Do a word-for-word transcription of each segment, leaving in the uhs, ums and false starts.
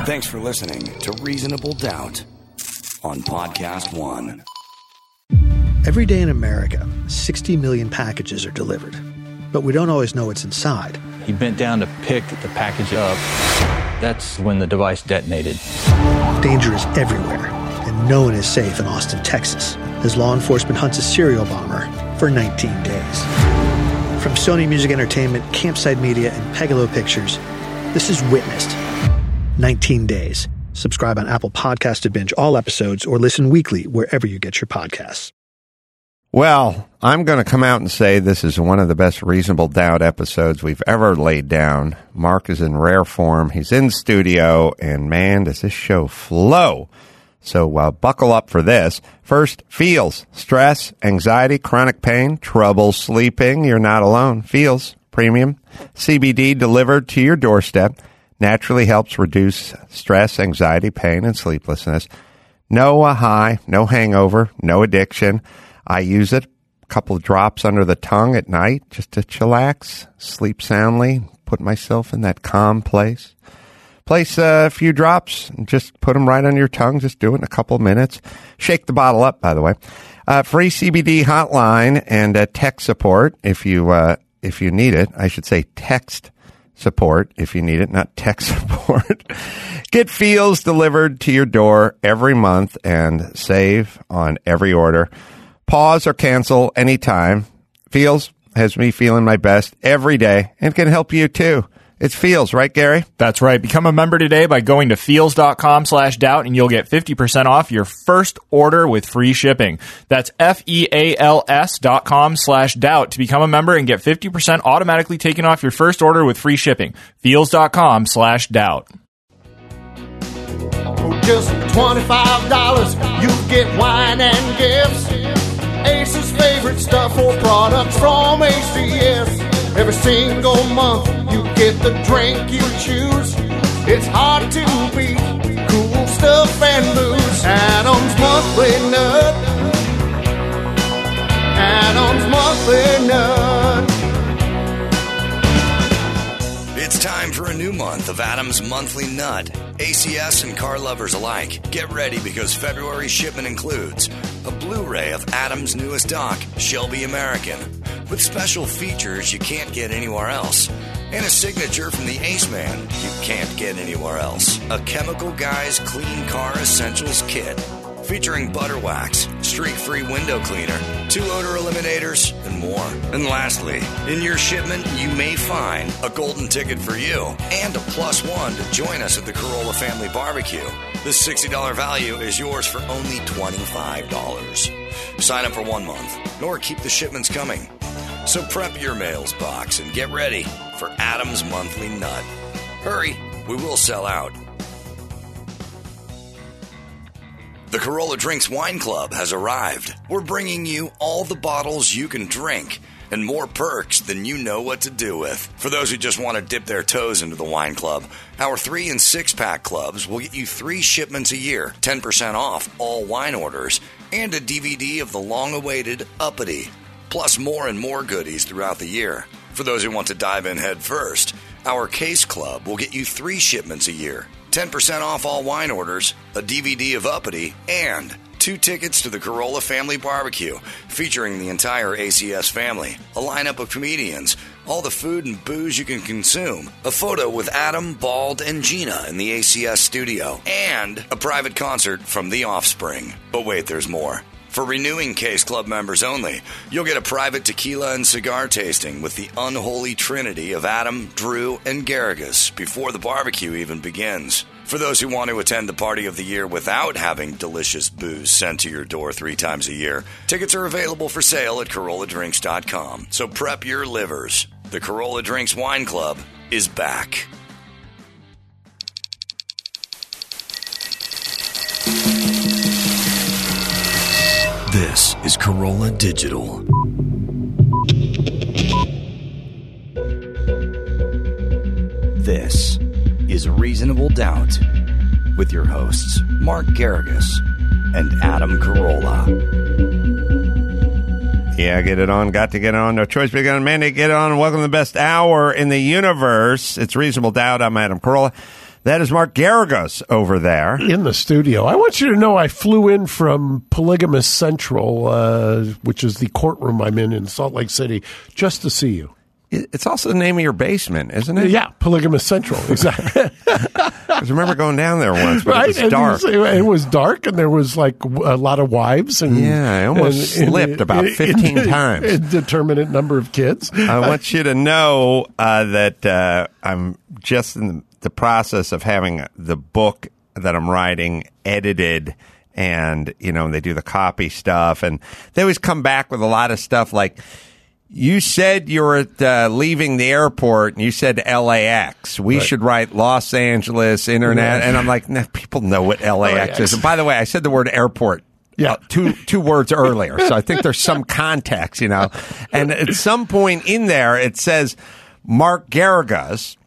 Thanks for listening to Reasonable Doubt on Podcast One. Every day in America, sixty million packages are delivered, but we don't always know what's inside. He bent down to pick the package up. That's when the device detonated. Danger is everywhere, and no one is safe in Austin, Texas, as law enforcement hunts a serial bomber for nineteen days. From Sony Music Entertainment, Campside Media, and Pegalo Pictures, this is Witnessed. nineteen days. Subscribe on Apple Podcasts to binge all episodes or listen weekly wherever you get your podcasts. Well, I'm going to come out and say this is one of the best Reasonable Doubt episodes we've ever laid down. Mark is in rare form. He's in studio, and man, does this show flow. So uh, buckle up for this. First, feels, stress, anxiety, chronic pain, trouble sleeping. You're not alone. Feels, premium, C B D delivered to your doorstep. Naturally helps reduce stress, anxiety, pain, and sleeplessness. No uh, high, no hangover, no addiction. I use it, a couple of drops under the tongue at night just to chillax, sleep soundly, put myself in that calm place. Place a few drops and just put them right on your tongue. Just do it in a couple of minutes. Shake the bottle up, by the way. Uh, free C B D hotline and uh, tech support if you uh, if you need it. I should say text support if you need it, not tech support. Get Feels delivered to your door every month and save on every order. Pause or cancel anytime. Feels has me feeling my best every day and can help you too. It's Feels, right, Gary? That's right. Become a member today by going to feels.com slash doubt and you'll get fifty percent off your first order with free shipping. That's F-E-A-L-S dot com slash doubt to become a member and get fifty percent automatically taken off your first order with free shipping. Feels.com slash doubt. For just twenty-five dollars, you get wine and gifts. Ace's favorite stuff or products from A C S. Every single month, you get the drink you choose. It's hard to beat cool stuff and booze. Adam's Monthly Nut. Adam's Monthly Nut. It's time for a new month of Adam's Monthly Nut. A C S and car lovers alike, get ready because February shipment includes a Blu-ray of Adam's newest doc, Shelby American, with special features you can't get anywhere else, and a signature from the Ace Man you can't get anywhere else. A Chemical Guys Clean Car Essentials Kit, featuring butter wax, streak-free window cleaner, two odor eliminators, and more. And lastly, in your shipment, you may find a golden ticket for you and a plus one to join us at the Corolla Family Barbecue. This sixty dollars value is yours for only twenty-five dollars. Sign up for one month, nor keep the shipments coming. So prep your mails box and get ready for Adam's Monthly Nut. Hurry, we will sell out. The Corolla Drinks Wine Club has arrived. We're bringing you all the bottles you can drink and more perks than you know what to do with. For those who just want to dip their toes into the wine club, our three and six pack clubs will get you three shipments a year, ten percent off all wine orders, and a D V D of the long-awaited Uppity, plus more and more goodies throughout the year. For those who want to dive in head first, our Case Club will get you three shipments a year, ten percent off all wine orders, a D V D of Uppity, and two tickets to the Corolla Family Barbecue, featuring the entire A C S family, a lineup of comedians, all the food and booze you can consume, a photo with Adam, Bald, and Gina in the A C S studio, and a private concert from The Offspring. But wait, there's more. For renewing Case Club members only, you'll get a private tequila and cigar tasting with the unholy trinity of Adam, Drew, and Garrigus before the barbecue even begins. For those who want to attend the party of the year without having delicious booze sent to your door three times a year, tickets are available for sale at Corolla Drinks dot com. So prep your livers. The Corolla Drinks Wine Club is back. This is Corolla Digital. This is Reasonable Doubt with your hosts, Mark Garrigus and Adam Carolla. Yeah, get it on. Got to get on. No choice but to get on. Man, to get on. Welcome to the best hour in the universe. It's Reasonable Doubt. I'm Adam Carolla. That is Mark Garagos over there. In the studio. I want you to know I flew in from Polygamous Central, uh, which is the courtroom I'm in in Salt Lake City, just to see you. It's also the name of your basement, isn't it? Yeah, Polygamous Central, exactly. I remember going down there once, but right? it was dark. It was, it was dark, and there was like a lot of wives. And yeah, I almost and, slipped and, about and, fifteen and, times. A determinate number of kids. I want you to know uh, that uh, I'm just in the, the process of having the book that I'm writing edited. And, you know, they do the copy stuff. And they always come back with a lot of stuff like, you said you were at, uh, leaving the airport, and you said L A X. We right. should write Los Angeles Internet. Yeah. And I'm like, nah, people know what L A X, L A X is. And by the way, I said the word airport yeah. uh, two two words earlier. So I think there's some context, you know. And at some point in there, it says Mark Garagos.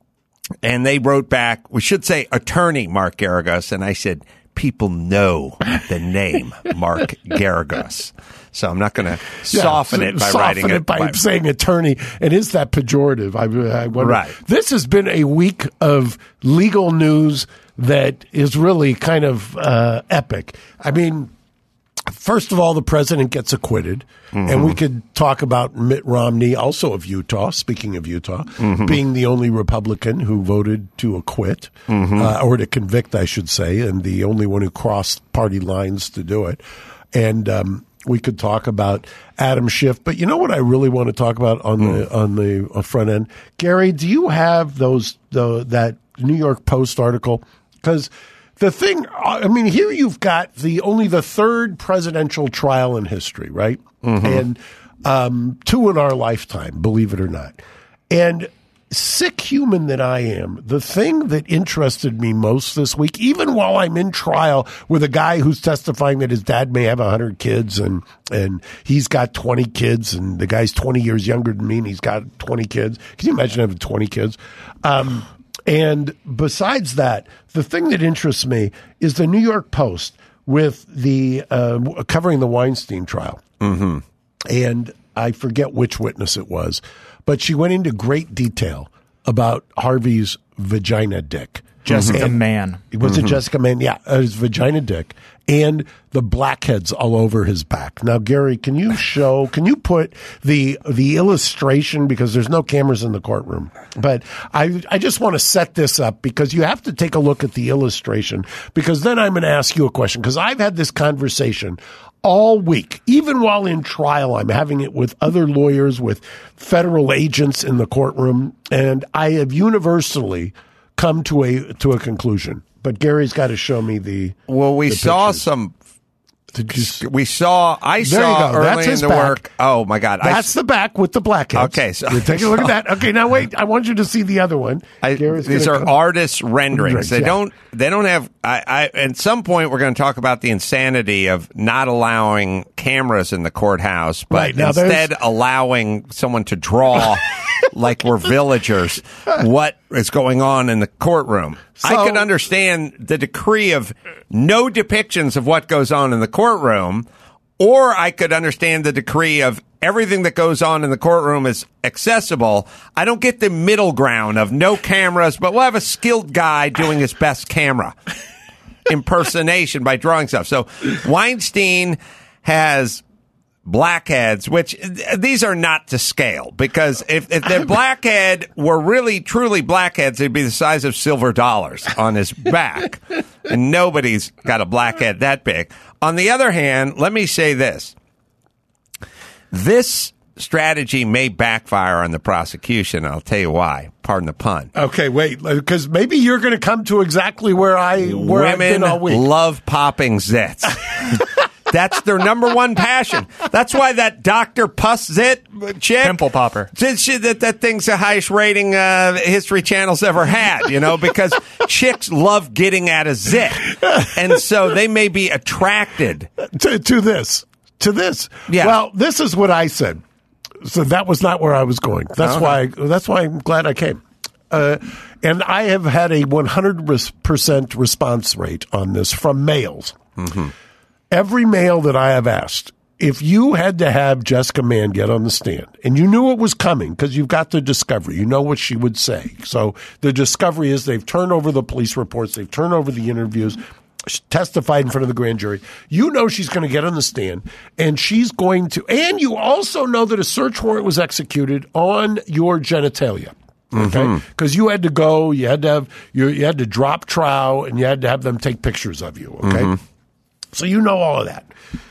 And they wrote back, we should say attorney Mark Garagos. And I said, people know the name Mark Garagos. So I'm not going to soften yeah, it by soften writing it. it. by, by saying attorney. And is that pejorative? I, I wonder. Right. This has been a week of legal news that is really kind of uh, epic. I mean, first of all, the president gets acquitted. Mm-hmm. And we could talk about Mitt Romney, also of Utah, speaking of Utah, mm-hmm. being the only Republican who voted to acquit, mm-hmm. uh, or to convict, I should say, and the only one who crossed party lines to do it. And um, we could talk about Adam Schiff. But you know what I really want to talk about on mm. the on the front end? Gary, do you have those the, that New York Post article? Because the thing, I mean, here you've got the only the third presidential trial in history, right? Mm-hmm. And um, two in our lifetime, believe it or not. And sick human that I am, the thing that interested me most this week, even while I'm in trial with a guy who's testifying that his dad may have one hundred kids and, and he's got twenty kids, and the guy's twenty years younger than me and he's got twenty kids. Can you imagine having twenty kids? Um, and besides that, the thing that interests me is the New York Post with the uh, covering the Weinstein trial. Mm-hmm. And I forget which witness it was, but she went into great detail about Harvey's vagina dick. Jessica and, Mann. Was mm-hmm. it Jessica Mann? Yeah, uh, his vagina dick. And the blackheads all over his back. Now, Gary, can you show, can you put the the illustration, because there's no cameras in the courtroom, but I I just want to set this up because you have to take a look at the illustration, because then I'm going to ask you a question, because I've had this conversation all week, even while in trial. I'm having it with other lawyers, with federal agents in the courtroom, and I have universally come to a to a conclusion. But Gary's got to show me the. Well, we the saw pictures. some. Did you, we saw. I there saw you go. early That's his in the back. work. Oh my God! That's I, the back with the blackheads. Okay, so you take a look at that. Okay, now wait. I want you to see the other one. I, these are come. artist renderings. They yeah. don't. They don't have. I, I. At some point, we're going to talk about the insanity of not allowing cameras in the courthouse, but right, now instead allowing someone to draw. Like we're villagers, what is going on in the courtroom. So, I can understand the decree of no depictions of what goes on in the courtroom, or I could understand the decree of everything that goes on in the courtroom is accessible. I don't get the middle ground of no cameras, but we'll have a skilled guy doing his best camera impersonation by drawing stuff. So Weinstein has blackheads, which these are not to scale, because if, if their blackhead were really truly blackheads, they'd be the size of silver dollars on his back, and nobody's got a blackhead that big. On the other hand, let me say this: this strategy may backfire on the prosecution. I'll tell you why. Pardon the pun. Okay, wait, because maybe you're going to come to exactly where I where Women I've been all week. Love popping zits. That's their number one passion. That's why that Doctor Puss Zit chick, Pimple Popper, she, that, that thing's the highest rating uh, History Channel's ever had, you know, because chicks love getting at a zit. And so they may be attracted. To, to this. To this. Yeah. Well, this is what I said. So that was not where I was going. That's Okay. why That's why I'm glad I came. Uh, and I have had a one hundred percent response rate on this from males. Mm-hmm. Every male that I have asked if you had to have Jessica Mann get on the stand and you knew it was coming because you've got the discovery, you know what she would say. So the discovery is they've turned over the police reports, they've turned over the interviews, she testified in front of the grand jury. You know she's going to get on the stand and she's going to, and you also know that a search warrant was executed on your genitalia. Okay, because mm-hmm. you had to go, you had to have, you, you had to drop trow, and you had to have them take pictures of you. Okay, mm-hmm. So you know all of that.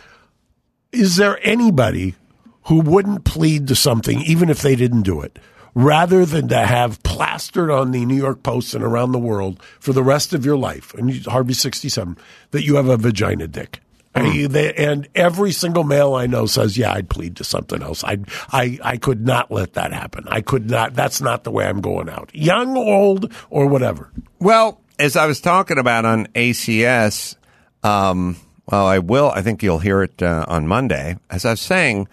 Is there anybody who wouldn't plead to something, even if they didn't do it, rather than to have plastered on the New York Post and around the world for the rest of your life, and you, Harvey sixty-seven, that you have a vagina dick? Mm. I, they, and every single male I know says, yeah, I'd plead to something else. I, I, I could not let that happen. I could not. That's not the way I'm going out. Young, old, or whatever. Well, as I was talking about on A C S, um, well, I will. I think you'll hear it uh, on Monday. As I was saying,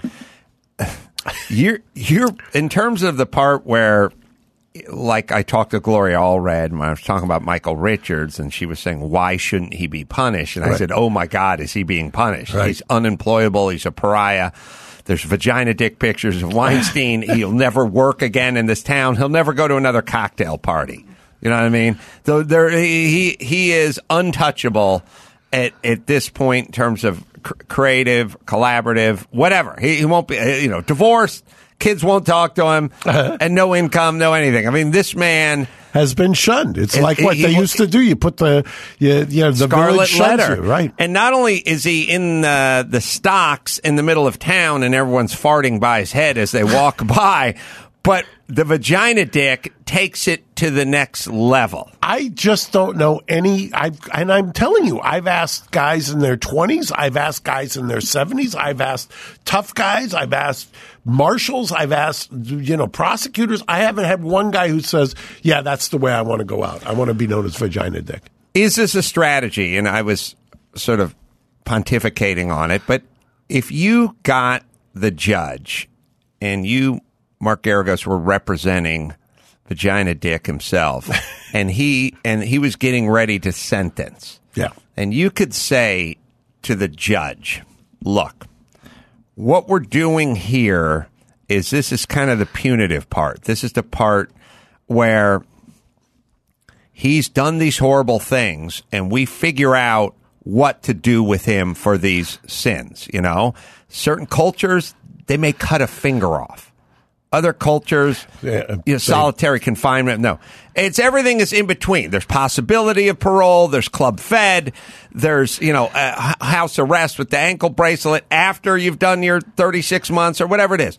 you're, you're in terms of the part where, like I talked to Gloria Allred, and I was talking about Michael Richards, and she was saying, why shouldn't he be punished? And right. I said, oh, my God, is he being punished? Right. He's unemployable. He's a pariah. There's vagina dick pictures of Weinstein. He'll never work again in this town. He'll never go to another cocktail party. You know what I mean? So there, he he is untouchable at, at this point in terms of cr- creative, collaborative, whatever. He, he won't be, you know, divorced. Kids won't talk to him, uh-huh. and no income, no anything. I mean, this man has been shunned. It's it, like what it, they it, used to do. You put the, you, you know, the Scarlet Letter, you, right? And not only is he in the the stocks in the middle of town, and everyone's farting by his head as they walk by, but the vagina dick takes it to the next level. I just don't know any. I've, and I'm telling you, I've asked guys in their twenties. I've asked guys in their seventies. I've asked tough guys. I've asked marshals. I've asked, you know, prosecutors. I haven't had one guy who says, yeah, that's the way I want to go out. I want to be known as vagina dick. Is this a strategy? And I was sort of pontificating on it. But if you got the judge and you, Mark Geragos, were representing Vagina Dick himself, and he and he was getting ready to sentence. Yeah. And you could say to the judge, look, what we're doing here is this is kind of the punitive part. This is the part where he's done these horrible things, and we figure out what to do with him for these sins, you know? Certain cultures, they may cut a finger off. Other cultures, yeah, you know, solitary confinement. No, it's everything is in between. There's possibility of parole. There's club fed. There's, you know, uh, house arrest with the ankle bracelet after you've done your thirty-six months or whatever it is.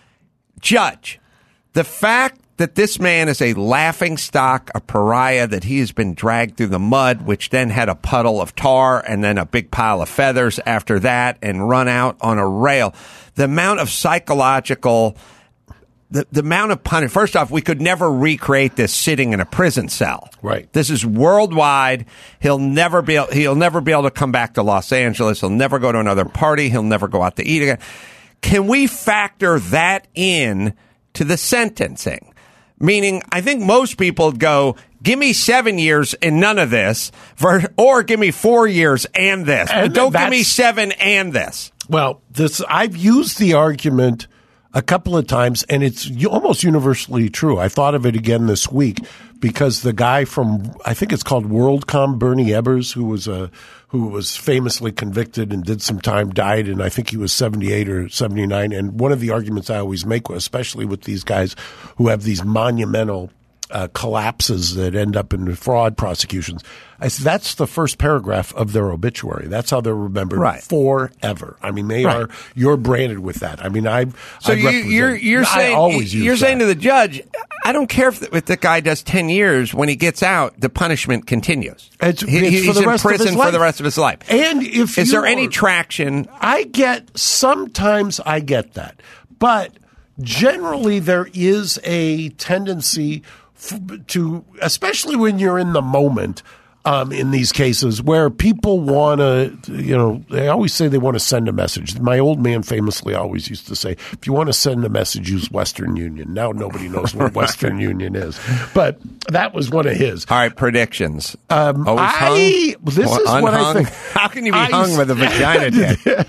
Judge, the fact that this man is a laughing stock, a pariah, that he has been dragged through the mud, which then had a puddle of tar and then a big pile of feathers after that and run out on a rail. The amount of psychological... The, the amount of punishment, first off, we could never recreate this sitting in a prison cell. Right. This is worldwide. He'll never be, he'll never be able to come back to Los Angeles. He'll never go to another party. He'll never go out to eat again. Can we factor that in to the sentencing? Meaning, I think most people go, give me seven years and none of this, or give me four years and this. And but don't give me seven and this. Well, this, I've used the argument a couple of times, and it's almost universally true. I thought of it again this week because the guy from, I think it's called WorldCom, Bernie Ebbers, who was a who was famously convicted and did some time, died, and I think he was seventy-eight or seventy-nine. And one of the arguments I always make, especially with these guys who have these monumental uh, collapses that end up in fraud prosecutions, I said that's the first paragraph of their obituary. That's how they're remembered right. forever. I mean, they right. are you're branded with that. I mean, I so I you, you're you're I saying always use you're that. saying to the judge, I don't care if the, if the guy does ten years. When he gets out, the punishment continues. It's, he, it's he's in prison for the rest of his life. And if is there are, any traction? I get sometimes I get that, but generally there is a tendency to, especially when you're in the moment, um, in these cases where people want to, you know, they always say they want to send a message. My old man famously always used to say, if you want to send a message, use Western Union. Now nobody knows what Western Union is, but that was one of his. All right, predictions. Um, Always I, hung? This or is unhung? what I think. How can you be I, hung with a vagina dick?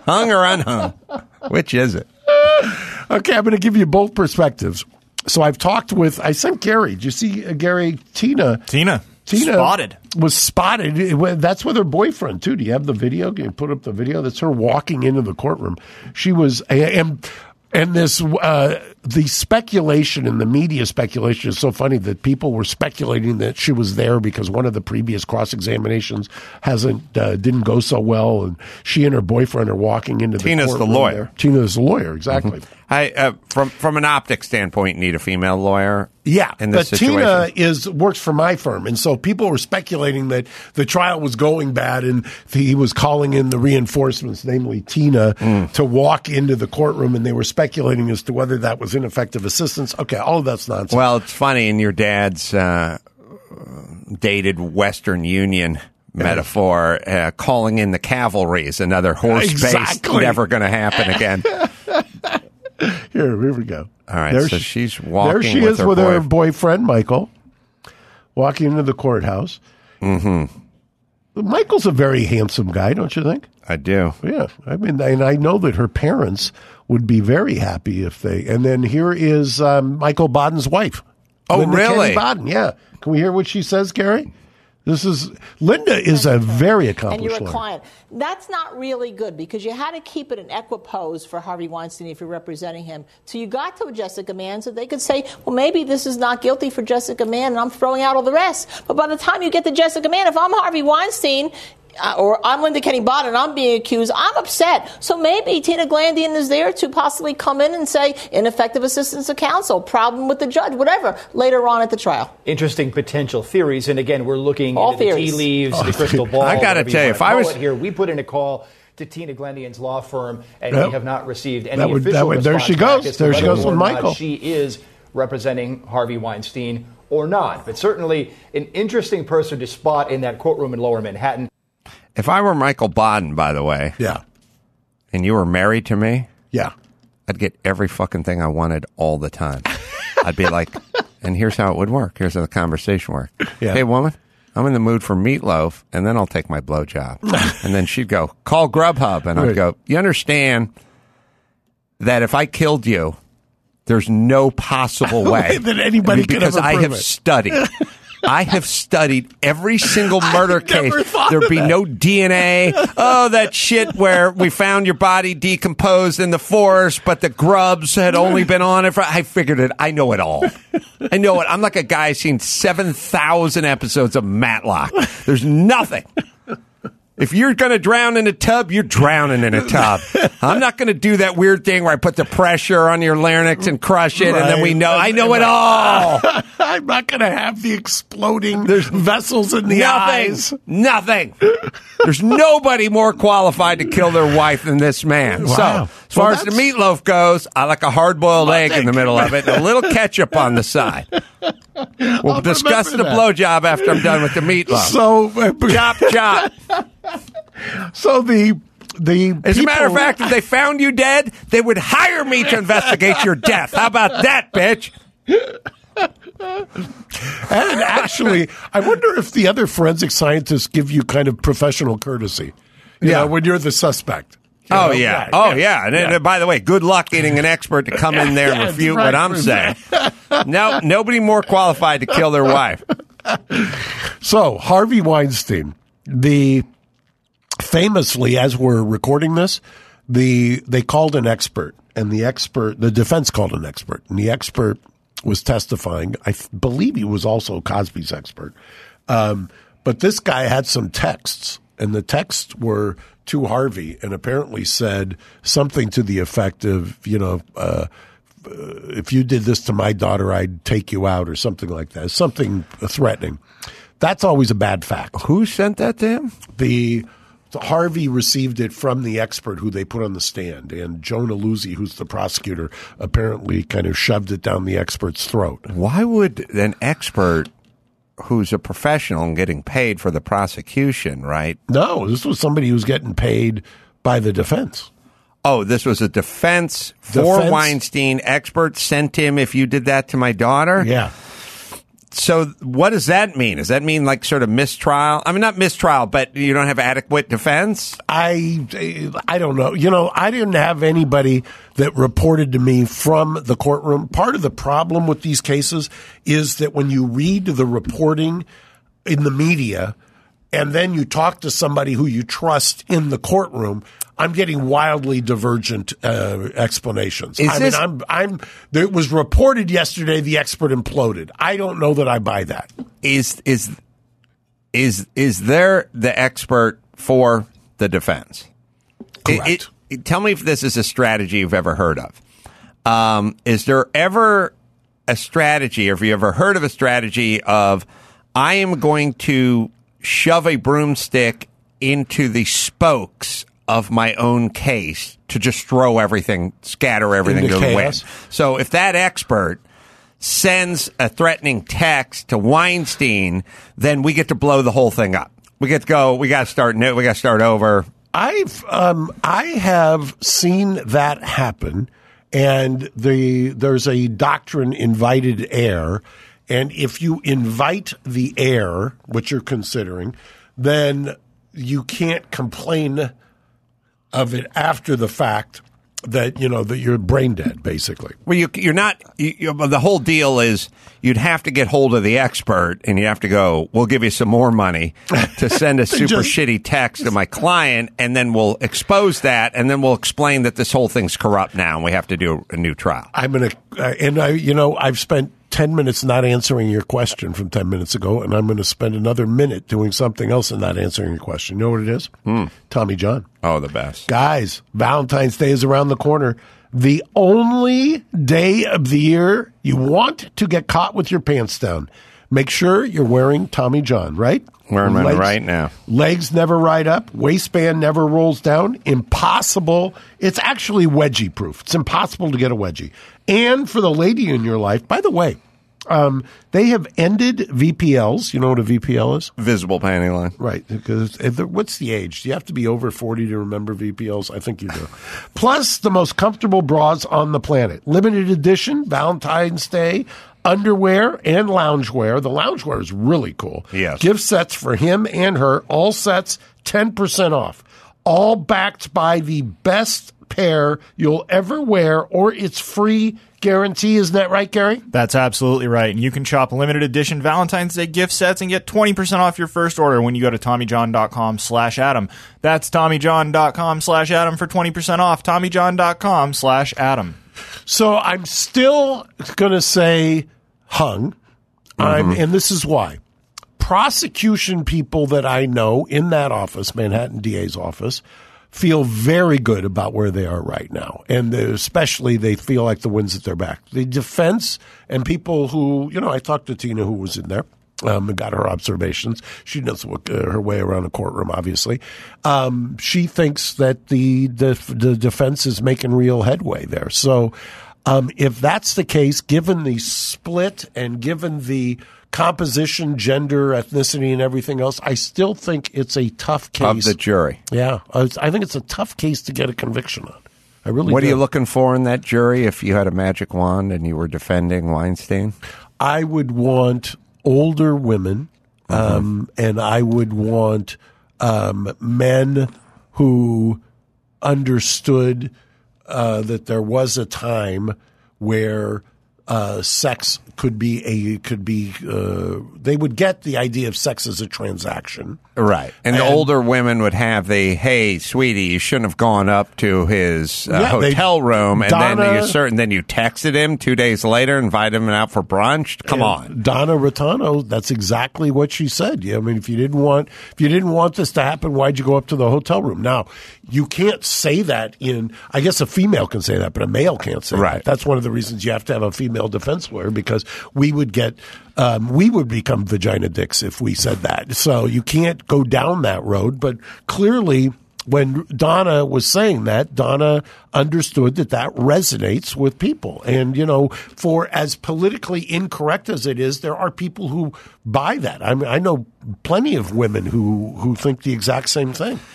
Hung or unhung? Which is it? Okay, I'm going to give you both perspectives. So I've talked with, I sent Gary. Did you see uh, Gary? Tina. Tina. Tina spotted. was spotted. It- it- That's with her boyfriend, too. Do you have the video? Can you put up the video? That's her walking into the courtroom. She was, and, and this, uh, the speculation and the media speculation is so funny that people were speculating that she was there because one of the previous cross examinations hasn't, uh, didn't go so well. And she and her boyfriend are walking into the Tina's the courtroom lawyer. there. Tina's the lawyer, exactly. I, uh, from from an optic standpoint, you need a female lawyer. Yeah, in this but situation. Tina is works for my firm, and so people were speculating that the trial was going bad, and he was calling in the reinforcements, namely Tina, Mm. to walk into the courtroom, and they were speculating as to whether that was ineffective assistance. Okay, all of that's nonsense. Well, it's funny in your dad's uh, dated Western Union metaphor, uh, calling in the cavalry is another horse base. Exactly. Never going to happen again. Here, here we go. All right, There so she- she's walking There she with is her with her boy- boyfriend, Michael, walking into the courthouse. Mm-hmm. Michael's a very handsome guy, don't you think? I do. Yeah, I mean, and I know that her parents would be very happy if they. And then here is um, Michael Baden's wife. Oh, Linda really? Kenny Baden, yeah. Can we hear what she says, Gary? This is Linda is a very and accomplished you're a lawyer. client. That's not really good because you had to keep it in equipoise for Harvey Weinstein if you're representing him. So you got to a Jessica Mann so they could say, well, maybe this is not guilty for Jessica Mann and I'm throwing out all the rest. But by the time you get to Jessica Mann, if I'm Harvey Weinstein, Uh, or I'm Linda Kenny Baden and I'm being accused, I'm upset. So maybe Tina Glandian is there to possibly come in and say ineffective assistance of counsel, problem with the judge, whatever, later on at the trial. Interesting potential theories. And again, we're looking All into theories. the tea leaves, Oh, the crystal ball. I gotta whatever tell you, wanna if I call was- it here, we put in a call to Tina Glandian's law firm, and Yep. we have not received any That would- official that would- there response she goes. back as to There she whether goes or with not Michael. She is representing Harvey Weinstein or not. But certainly an interesting person to spot in that courtroom in Lower Manhattan. If I were Michael Baden, by the way, Yeah, and you were married to me, yeah. I'd get every fucking thing I wanted all the time. I'd be like, and here's how it would work. Here's how the conversation worked. Yeah. Hey, woman, I'm in the mood for meatloaf, and then I'll take my blowjob. And then she'd go, call Grubhub. And I'd Right. go, you understand that if I killed you, there's no possible way That anybody could because ever I prove have it. studied. I have studied every single murder case. never thought There'd of be that. no D N A. Oh, that shit where we found your body decomposed in the forest, but the grubs had only been on it for. I figured it. I know it all. I know it. I'm like a guy who's seen seven thousand episodes of Matlock. There's nothing. If you're going to drown in a tub, you're drowning in a tub. I'm not going to do that weird thing where I put the pressure on your larynx and crush it, and then we Right. know. I know it all. I'm not going to have the exploding vessels in the Nothing. eyes. Nothing. There's nobody more qualified to kill their wife than this man. Wow. So, as far Well, as the that's- meatloaf goes, I like a hard-boiled egg in the middle of it and a little ketchup on the side. We'll I'll discuss the remember that. blowjob after I'm done with the meatloaf. So, uh, chop, chop. so the the As a matter of people- fact, if they found you dead, they would hire me to investigate your death. How about that, bitch? and actually, I wonder if the other forensic scientists give you kind of professional courtesy. You Yeah. know, when you're the suspect. You Oh know? yeah, oh yeah. And, and by the way, good luck getting an expert to come in there and Yeah, refute right, what I'm saying. No, nobody more qualified to kill their wife. So Harvey Weinstein, the famously, as we're recording this, the they called an expert, and the expert, the defense called an expert, and the expert was testifying. I f- believe he was also Cosby's expert, um, but this guy had some texts, and the texts were to Harvey, and apparently said something to the effect of, you know. Uh, if you did this to my daughter, I'd take you out, or something like that. Something threatening. That's always a bad fact. Who sent that to him? The, the Harvey received it from the expert who they put on the stand, and Jonah Luzzi, who's the prosecutor, apparently kind of shoved it down the expert's throat. Why would an expert who's a professional and getting paid for the prosecution, right? No, this was somebody who was getting paid by the defense. Oh, this was a defense for Defense. Weinstein. Expert sent him, if you did that to my daughter? Yeah. so what does that mean? Does that mean like sort of mistrial? I mean, not mistrial, but you don't have adequate defense? I I don't know. You know, I didn't have anybody that reported to me from the courtroom. Part of the problem with these cases is that when you read the reporting in the media and then you talk to somebody who you trust in the courtroom, I'm getting wildly divergent uh, explanations. Is I this- mean, I'm, I'm. It was reported yesterday the expert imploded. I don't know that I buy that. Is is is is there the expert for the defense? Correct. It- it- tell me if this is a strategy you've ever heard of. Um, is there ever a strategy, or have you ever heard of a strategy of I am going to shove a broomstick into the spokes of my own case to just throw everything, scatter everything Into to the wind? chaos. So if that expert sends a threatening text to Weinstein, then we get to blow the whole thing up. We get to go. We got to start new. We got to start over. I've um, I have seen that happen, and the there's a doctrine invited heir, and if you invite the heir, which you're considering, then you can't complain of it after the fact that you know that you're brain dead, basically. Well, you, you're not. You, you, well, the whole deal is you'd have to get hold of the expert, and you have to go. We'll give you some more money to send a super Just- shitty text to my client, and then we'll expose that, and then we'll explain that this whole thing's corrupt now, and we have to do a new trial. I'm gonna, uh, and I, you know, I've spent ten minutes not answering your question from ten minutes ago, and I'm going to spend another minute doing something else and not answering your question. You know what it is? Tommy John. Oh, the best. Guys, Valentine's Day is around the corner. The only day of the year you want to get caught with your pants down. Make sure you're wearing Tommy John, right? Wearing mine right now. Legs never ride up. Waistband never rolls down. Impossible. It's actually wedgie proof. It's impossible to get a wedgie. And for the lady in your life, by the way, um, they have ended V P Ls. You know what a V P L is? Visible panty line. Right. Because if the- what's the age? Do you have to be over forty to remember V P Ls? I think you do. Plus, the most comfortable bras on the planet. Limited edition, Valentine's Day, underwear and loungewear. The loungewear is really cool. Yes. Gift sets for him and her. All sets, ten percent off. All backed by the best pair you'll ever wear, or it's free guarantee. Isn't that right, Gary? That's absolutely right. And you can shop limited edition Valentine's Day gift sets and get twenty percent off your first order when you go to TommyJohn.com slash Adam. That's TommyJohn.com slash Adam for twenty percent off. TommyJohn.com slash Adam. So I'm still going to say hung. I'm, and this is why. Prosecution people that I know in that office, Manhattan D A's office, feel very good about where they are right now. And especially they feel like the wind's at their back. The defense and people who, you know, I talked to Tina who was in there. Um, and got her observations. She knows what, uh, her way around a courtroom, obviously. Um, she thinks that the, the the defense is making real headway there. So um, if that's the case, given the split and given the composition, gender, ethnicity, and everything else, I still think it's a tough case. Of the jury. Yeah. I I think it's a tough case to get a conviction on. I really What do. are you looking for in that jury if you had a magic wand and you were defending Weinstein? I would want older women, um, and I would want um, men who understood uh, that there was a time where uh, sex could be a could be. Uh, they would get the idea of sex as a transaction. Right. And, the And- older women would have the, hey, sweetie, you shouldn't have gone up to his uh, Yeah, they- hotel room. And then Donna- you certain, then you texted him two days later, invited him out for brunch. Come And on. Donna Rotano, that's exactly what she said. Yeah, I mean, if you didn't want if you didn't want this to happen, why'd you go up to the hotel room? Now, you can't say that in. I guess a female can say that, but a male can't say Right. that. That's one of the reasons you have to have a female defense lawyer, because we would get um, we would become vagina dicks if we said that. So you can't go down that road. But clearly, when Donna was saying that, Donna understood that that resonates with people. And, you know, for as politically incorrect as it is, there are people who buy that. I mean, I know plenty of women who, who think the exact same thing.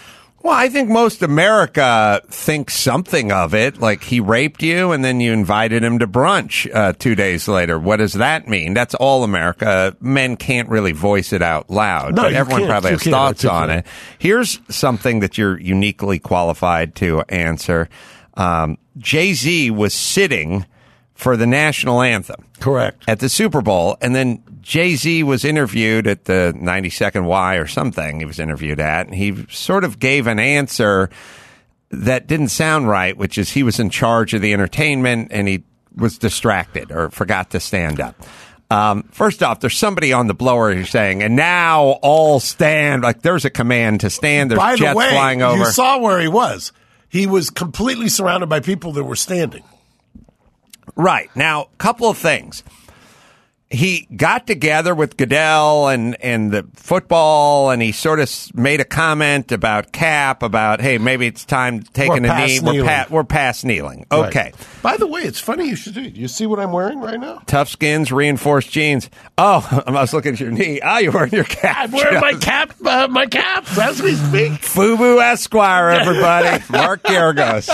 Well, I think most America thinks something of it, like he raped you and then you invited him to brunch uh, two days later. What does that mean? That's all America. Men can't really voice it out loud, No, but you everyone can't. probably You has can't thoughts on articulate. it. Here's something that you're uniquely qualified to answer. Um, Jay-Z was sitting for the national anthem. Correct. At the Super Bowl, and then Jay-Z was interviewed at the ninety-second Y or something he was interviewed at, and he sort of gave an answer that didn't sound right, which is he was in charge of the entertainment and he was distracted or forgot to stand up. Um, first off, there's somebody on the blower who's saying, and now all stand. Like there's a command to stand. There's By the jets way, flying over. you saw where he was. He was completely surrounded by people that were standing. Right. Now, a couple of things. He got together with Goodell and, and the football, and he sort of made a comment about Cap, about, hey, maybe it's time to take We're a knee. past We're, kneeling. pa- we're past kneeling. Okay. Right. By the way, it's funny you should do it. You see what I'm wearing right now? Tough skins, reinforced jeans. Oh, I was looking at your knee. Ah, you're wearing your cap. I'm wearing my cap, uh, my cap as we speak. FUBU Esquire, everybody. Mark Garagos.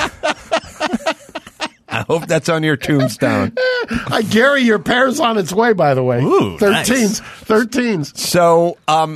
I hope that's on your tombstone. Uh, Gary, your pair's on its way, by the way. Ooh, thirteens. nice. thirteens. So, um,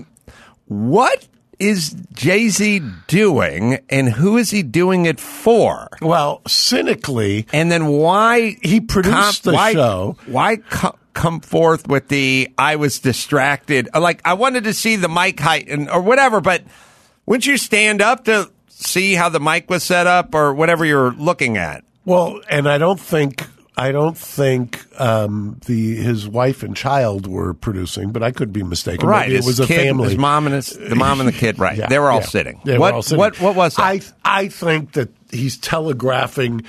what is Jay-Z doing, and who is he doing it for? Well, cynically, And then why he produced the why, show. Why co- come forth with the I was distracted? Like I wanted to see the mic height and or whatever, but wouldn't you stand up to see how the mic was set up or whatever you're looking at? Well, and I don't think I don't think um, the his wife and child were producing, but I could be mistaken. Right, Maybe it his was a kid, family. his mom and his, the mom and the kid. Right, Yeah, they were all yeah. sitting. They were what, all sitting. what what was that? I I think that he's telegraphing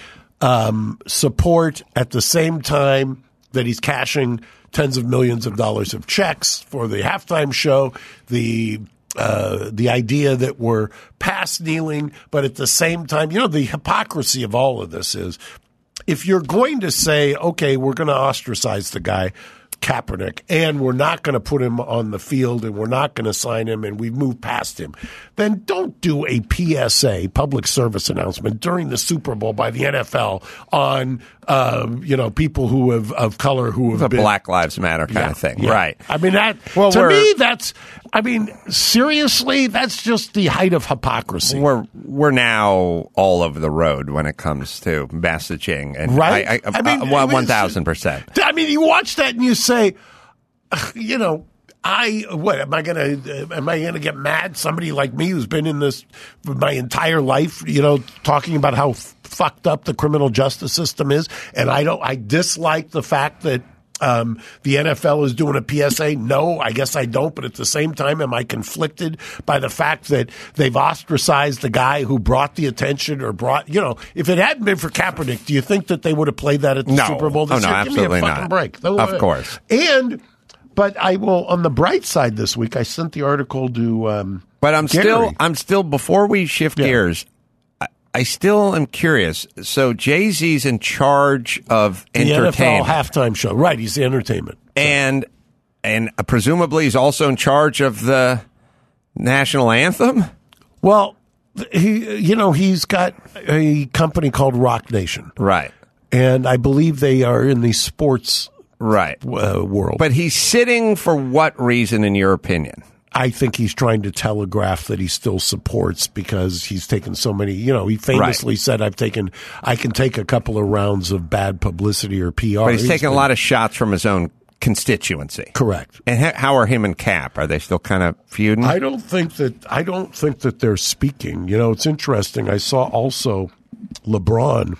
um, support at the same time that he's cashing tens of millions of dollars of checks for the halftime show. The Uh, the idea that we're past kneeling, but at the same time, you know, the hypocrisy of all of this is if you're going to say, okay, we're going to ostracize the guy, Kaepernick, and we're not going to put him on the field and we're not going to sign him and we've moved past him, then don't do a P S A, public service announcement, during the Super Bowl by the N F L on, um, you know, people who have of color who have the been Black Lives Matter kind Yeah, of thing, yeah. right? I mean, that Well, to we're- me, that's. I mean, seriously, that's just the height of hypocrisy. We're we're now all over the road when it comes to messaging, and Right? I, I, I mean, uh, well, I mean, one thousand percent. I mean, you watch that and you say, "Ugh, you know, I what am I gonna uh, am I gonna get mad? Somebody like me who's been in this for my entire life, you know, talking about how f- fucked up the criminal justice system is, and I don't. I dislike the fact that. Um, the N F L is doing a P S A. No, I guess I don't. But at the same time, am I conflicted by the fact that they've ostracized the guy who brought the attention or brought, you know, if it hadn't been for Kaepernick, do you think that they would have played that at the No. Super Bowl this Oh, no, year? Give me a absolutely fucking not. break. Of course. And, but I will, on the bright side this week, I sent the article to, um, But I'm Gary. still, I'm still. Before we shift Yeah. gears, I, I still am curious. So Jay-Z's in charge of the N F L entertainment, halftime show. Right. He's the entertainment. and and presumably he's also in charge of the national anthem. Well, he, you know, he's got a company called Rock Nation. Right, And I believe they are in the sports right. uh, world. But he's sitting for what reason, in your opinion? I think he's trying to telegraph that he still supports because he's taken so many, you know, he famously Right. said, I've taken, I can take a couple of rounds of bad publicity or P R. But he's taking a lot of shots from his own constituency. Correct. And ha- how are him and Cap? Are they still kind of feuding? I don't think that, I don't think that they're speaking. You know, it's interesting. I saw also LeBron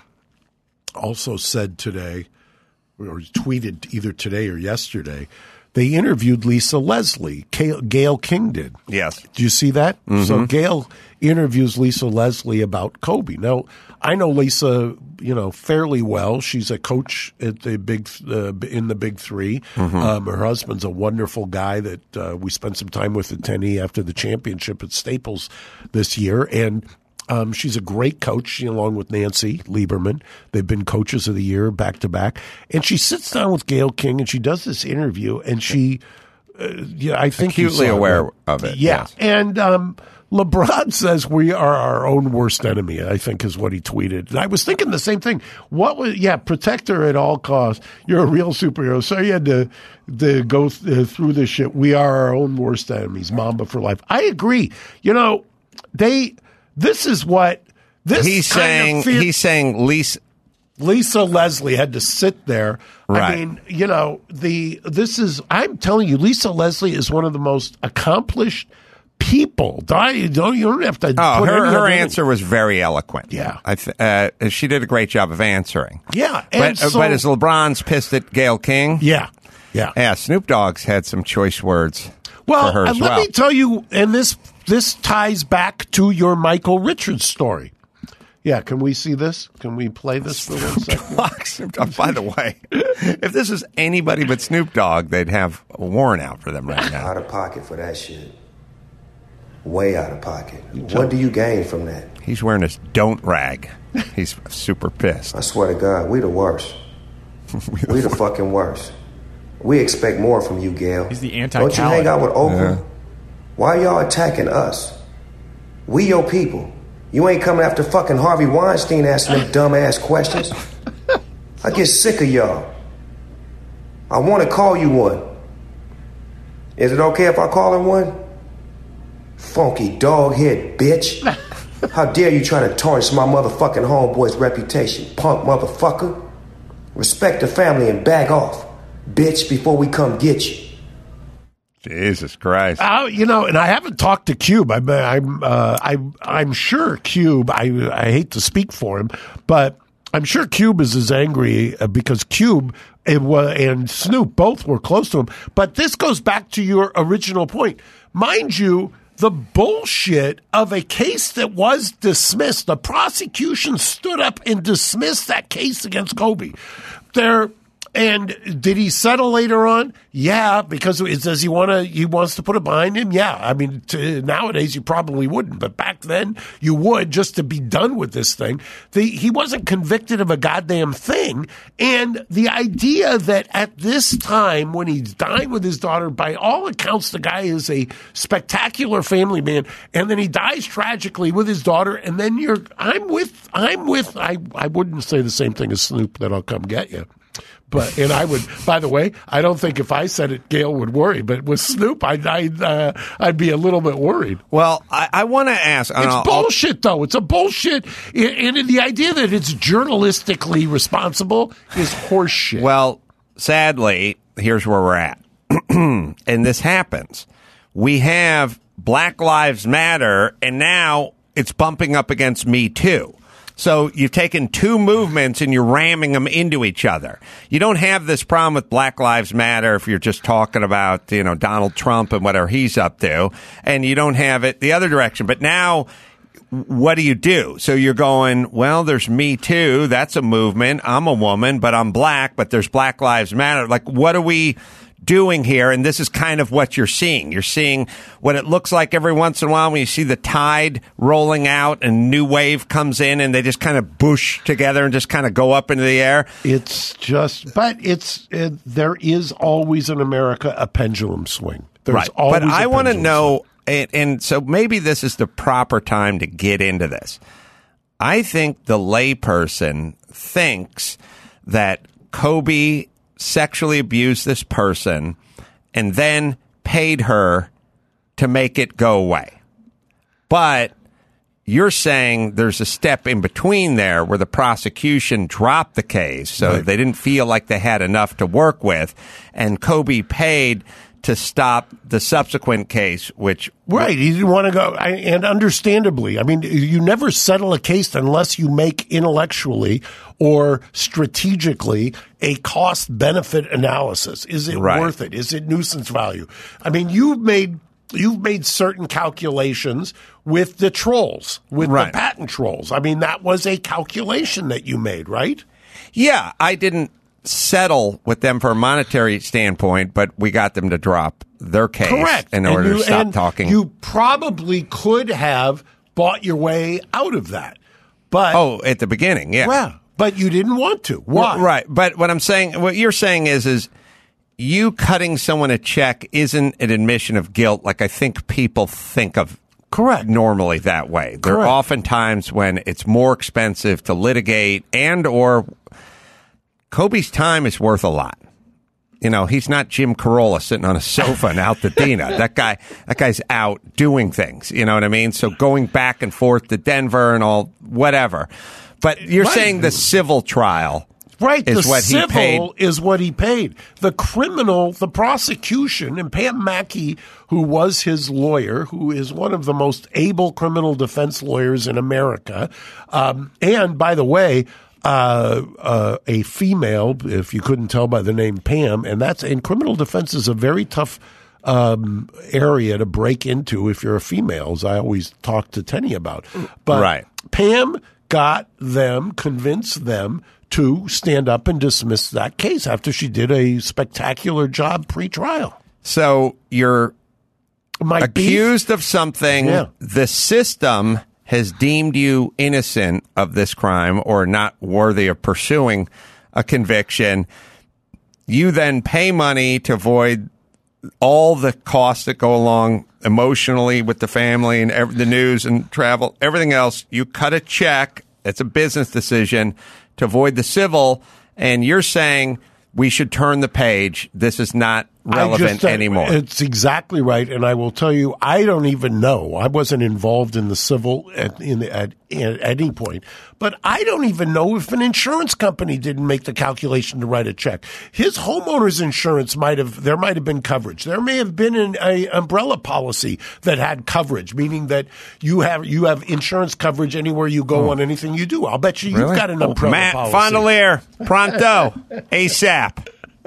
also said today, or tweeted either today or yesterday, they interviewed Lisa Leslie. Gail, Gail King did. Yes. Do you see that? So Gail interviews Lisa Leslie about Kobe. Now, I know Lisa, you know, fairly well. She's a coach at the big uh, in the Big Three. Um, her husband's a wonderful guy that uh, we spent some time with at Tenney after the championship at Staples this year, and. Um, she's a great coach, along with Nancy Lieberman. They've been coaches of the year back to back. And she sits down with Gail King and she does this interview and she uh, yeah, I think you acutely saw aware that. of it. Yeah, yes. and um, LeBron says we are our own worst enemy, I think is what he tweeted. And I was thinking the same thing. What was, yeah, protect her at all costs. You're a real superhero. So you had to, to go th- through this shit. We are our own worst enemies. Mamba for life. I agree. You know, they, this is what, this he's kind saying, of fear- he's saying Lisa, Lisa Leslie had to sit there. Right. I mean, you know, the, this is, I'm telling you, Lisa Leslie is one of the most accomplished people. You don't, you don't have to. Oh, put her, any her of it- answer was very eloquent. Yeah. I th- uh, she did a great job of answering. Yeah, But, and uh, so- but is LeBron's pissed at Gayle King? Yeah, yeah. Yeah, Snoop Dogg's had some choice words Well, for her uh, as let well. me tell you, and this this ties back to your Michael Richards story. Yeah, can we see this? Can we play this for one second? Dogg, Snoop Dogg. By the way, if this was anybody but Snoop Dogg, they'd have a warrant out for them right now. Out of pocket for that shit. Way out of pocket. What do you gain from that? He's wearing his don't rag. He's super pissed. I swear to God, we the worst. we the fucking worst. We expect more from you, Gail. He's the Don't anti-Khaled. you hang out with Oprah? Yeah. Why y'all attacking us? We your people. You ain't coming after fucking Harvey Weinstein asking them dumbass questions. I get sick of y'all. I want to call you one. Is it okay if I call him one? Funky dog head bitch. How dare you try to tarnish my motherfucking homeboy's reputation, punk motherfucker. Respect the family and back off, bitch, before we come get you. Jesus Christ. Uh, you know, and I haven't talked to Cube. I'm, I'm, uh, I'm, I'm sure Cube. I, I hate to speak for him, but I'm sure Cube is as angry uh, because Cube and, uh, and Snoop both were close to him. But this goes back to your original point, mind you. The bullshit of a case that was dismissed. The prosecution stood up and dismissed that case against Kobe. There. And did he settle later on? Yeah, because it says he want to. He wants to put it behind him. Yeah, I mean, to, nowadays you probably wouldn't, but back then you would just to be done with this thing. The, he wasn't convicted of a goddamn thing, and the idea that at this time when he's dying with his daughter, by all accounts, the guy is a spectacular family man, and then he dies tragically with his daughter, and then you're. I'm with. I'm with. I. I wouldn't say the same thing as Snoop that I'll come get you. But and I would. By the way, I don't think if I said it, Gail would worry. But with Snoop, I'd I'd, uh, I'd be a little bit worried. Well, I, I want to ask. It's I'll, bullshit, though. It's a bullshit, and, and the idea that it's journalistically responsible is horseshit. Well, sadly, here's where we're at, and this happens. We have Black Lives Matter, and now it's bumping up against Me Too. So you've taken two movements and you're ramming them into each other. You don't have this problem with Black Lives Matter if you're just talking about, you know, Donald Trump and whatever he's up to, and you don't have it the other direction. But now, what do you do? So you're going, well, there's Me Too. That's a movement. I'm a woman, but I'm black, but there's Black Lives Matter. Like, what are we doing here? And this is kind of what you're seeing. You're seeing what it looks like every once in a while when you see the tide rolling out and a new wave comes in and they just kind of boosh together and just kind of go up into the air. It's just, but it's it, there is always in America a pendulum swing. There's Right. always But I a want to pendulum know, and, and so maybe this is the proper time to get into this. I think the layperson thinks that Kobe sexually abused this person and then paid her to make it go away. But you're saying there's a step in between there where the prosecution dropped the case, so Right. they didn't feel like they had enough to work with, and Kobe paid to stop the subsequent case, which... Right. He didn't want to go. I, and understandably, I mean, you never settle a case unless you make intellectually or strategically a cost-benefit analysis. Is it Right. worth it? Is it nuisance value? I mean, you've made... You've made certain calculations with the trolls, with Right. the patent trolls. I mean, that was a calculation that you made, right? Yeah, I didn't settle with them for a monetary standpoint, but we got them to drop their case Correct. in And order you- to stop and talking. You probably could have bought your way out of that. But oh, at the beginning, yeah. well, but you didn't want to. Why? Well, right. But what I'm saying, what you're saying is, is you cutting someone a check isn't an admission of guilt like I think people think of Correct. normally that way. There Correct. are often times when it's more expensive to litigate and or Kobe's time is worth a lot. You know, he's not Jim Carolla sitting on a sofa in Altadena. That guy, that guy's out doing things. You know what I mean? So going back and forth to Denver and all, whatever. But you're Right. saying the civil trial Right, is the what he civil paid. is what he paid. The criminal, the prosecution, and Pam Mackey, who was his lawyer, who is one of the most able criminal defense lawyers in America, um, and by the way, uh, uh, a female, if you couldn't tell by the name Pam, and that's in criminal defense is a very tough um, area to break into if you're a female, as I always talk to Tenny about. But Right. Pam got them, convinced them to stand up and dismiss that case after she did a spectacular job pre-trial. So you're My accused beef- of something. Yeah. The system has deemed you innocent of this crime or not worthy of pursuing a conviction. You then pay money to avoid all the costs that go along emotionally with the family and ev- the news and travel, everything else. You cut a check. It's a business decision to avoid the civil. And you're saying we should turn the page. This is not I relevant just, uh, anymore. It's exactly right, and I will tell you, I don't even know. I wasn't involved in the civil at, in, at, at any point, but I don't even know if an insurance company didn't make the calculation to write a check. His homeowner's insurance might have, there might have been coverage. There may have been an a umbrella policy that had coverage, meaning that you have you have insurance coverage anywhere you go on anything you do. I'll bet you you've Really? got an umbrella Matt policy. Fondelier, pronto, ASAP.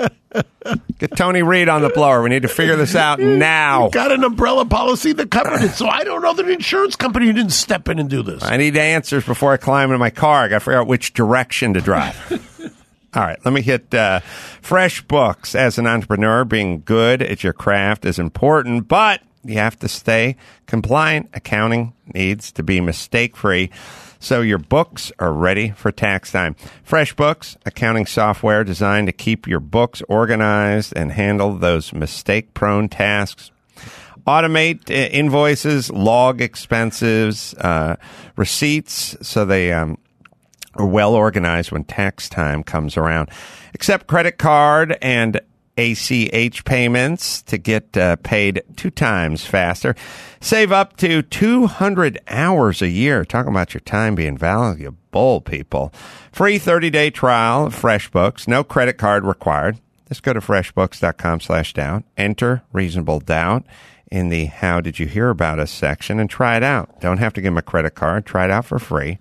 Get Tony Reed on the blower. We need to figure this out now. Got an umbrella policy that covered it, so I don't know that an insurance company didn't step in and do this. I need answers before I climb into my car. I got to figure out which direction to drive. All right, let me hit uh, FreshBooks. As an entrepreneur, being good at your craft is important, but you have to stay compliant. Accounting needs to be mistake-free, so your books are ready for tax time. FreshBooks, accounting software designed to keep your books organized and handle those mistake-prone tasks. Automate uh, invoices, log expenses, uh, receipts, so they um, are well organized when tax time comes around. Accept credit card and A C H payments to get uh, paid two times faster. Save up to two hundred hours a year. Talk about your time being valuable, people. Free thirty-day trial of FreshBooks. No credit card required. Just go to freshbooks.com slash doubt. Enter reasonable doubt in the How Did You Hear About Us section and try it out. Don't have to give them a credit card. Try it out for free.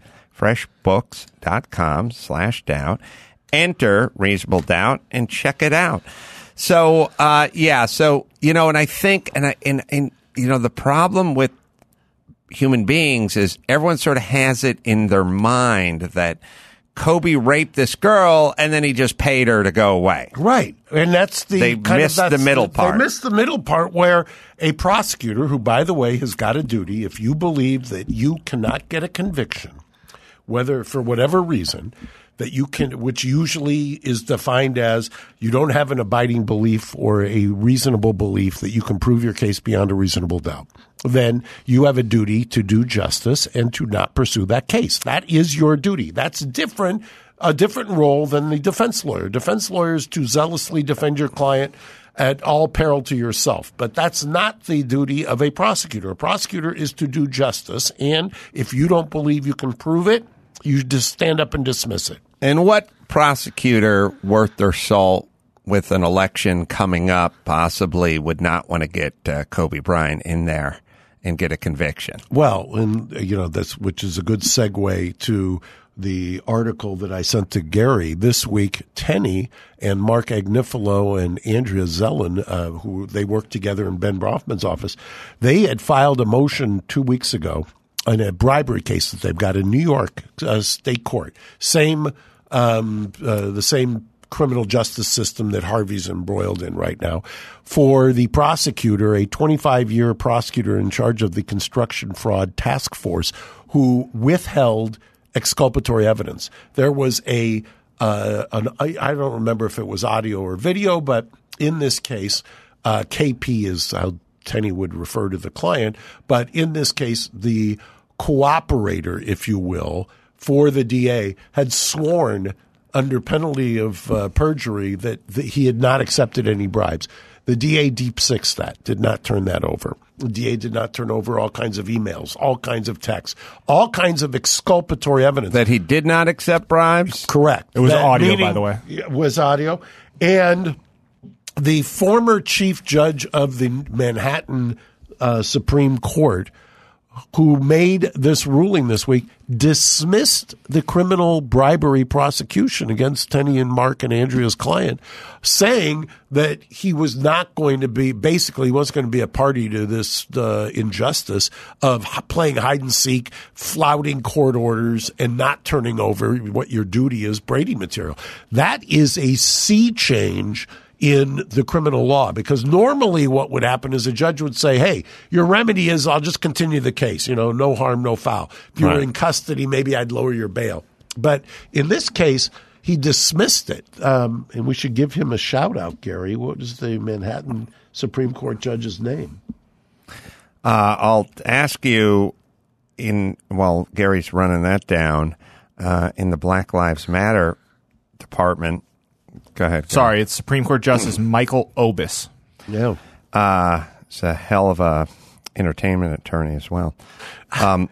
freshbooks.com slash doubt. Enter reasonable doubt and check it out. So, uh, yeah, so, you know, and I think, and, I, and, and, you know, the problem with human beings is everyone sort of has it in their mind that Kobe raped this girl and then he just paid her to go away. Right. And that's the They kind missed of, that's the middle part. They missed the middle part where a prosecutor, who, by the way, has got a duty, if you believe that you cannot get a conviction, whether for whatever reason, that you can, which usually is defined as you don't have an abiding belief or a reasonable belief that you can prove your case beyond a reasonable doubt, then you have a duty to do justice and to not pursue that case. That is your duty. That's different, a different role than the defense lawyer. Defense lawyers to zealously defend your client at all peril to yourself. But that's not the duty of a prosecutor. A prosecutor is to do justice, and if you don't believe you can prove it, you just stand up and dismiss it. And what prosecutor worth their salt with an election coming up possibly would not want to get uh, Kobe Bryant in there and get a conviction? Well, and you know, that's, which is a good segue to the article that I sent to Gary this week. Tenny and Mark Agnifilo and Andrea Zellin, uh, who they worked together in Ben Brofman's office, they had filed a motion two weeks ago in a bribery case that they've got in New York uh, state court. Same, um, uh, the same criminal justice system that Harvey's embroiled in right now. For the prosecutor, a twenty-five year prosecutor in charge of the construction fraud task force, who withheld exculpatory evidence. There was a, uh, an, I, I don't remember if it was audio or video, but in this case, uh, K P is how Tenney would refer to the client, but in this case, the cooperator, if you will, for the D A had sworn under penalty of uh, perjury that, that he had not accepted any bribes. The D A deep sixed that, did not turn that over. The D A did not turn over all kinds of emails, all kinds of texts, all kinds of exculpatory evidence. That he did not accept bribes? Correct. It was that audio, meaning, by the way. It was audio. And the former chief judge of the Manhattan uh, Supreme Court, who made this ruling this week, dismissed the criminal bribery prosecution against Tenney and Mark and Andrea's client, saying that he was not going to be, basically, he wasn't going to be a party to this uh, injustice of playing hide and seek, flouting court orders, and not turning over what your duty is, Brady material. That is a sea change in the criminal law, because normally what would happen is a judge would say, hey, your remedy is I'll just continue the case, you know, no harm, no foul. If you right. were in custody, maybe I'd lower your bail. But in this case, he dismissed it. Um, and we should give him a shout out, Gary. What is the Manhattan Supreme Court judge's name? Uh, I'll ask you in, while Gary's running that down, uh, in the Black Lives Matter department. Go ahead. Go Sorry, ahead. it's Supreme Court Justice Michael Obis. Yeah. Uh, it's a hell of a entertainment attorney as well. Um,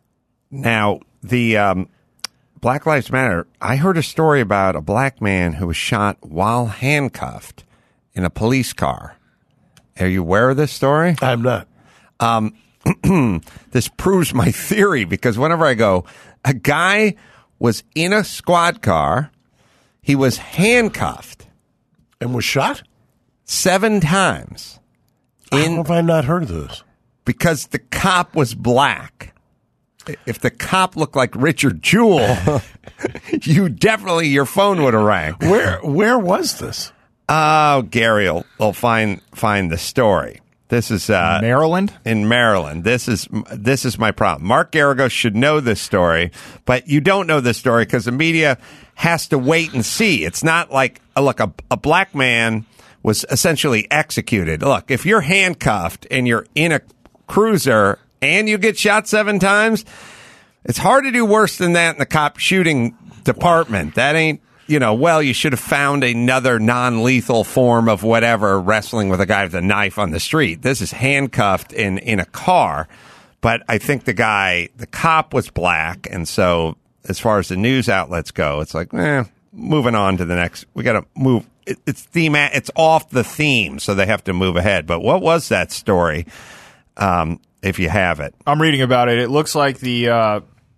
now, the um, Black Lives Matter, I heard a story about a black man who was shot while handcuffed in a police car. Are you aware of this story? I'm not. Um, this proves my theory, because whenever I go, a guy was in a squad car. He was handcuffed. And was shot? Seven times. In, How have I not heard of this? Because the cop was black. If the cop looked like Richard Jewell, you definitely, your phone would have rang. Where where was this? Oh, Gary will, will find find the story. This is uh, Maryland. In Maryland, this is this is my problem. Mark Garagos should know this story, but you don't know this story because the media has to wait and see. It's not like look, a, a black man was essentially executed. Look, if you're handcuffed and you're in a cruiser and you get shot seven times, it's hard to do worse than that in the cop shooting department. That ain't. You know, well, you should have found another non-lethal form of whatever, wrestling with a guy with a knife on the street. This is handcuffed in, in a car. But I think the guy, the cop was black. And so as far as the news outlets go, it's like, eh, moving on to the next. We got to move. It, it's theme. It's off the theme. So they have to move ahead. But what was that story? Um, if you have it. I'm reading about it. It looks like the, uh,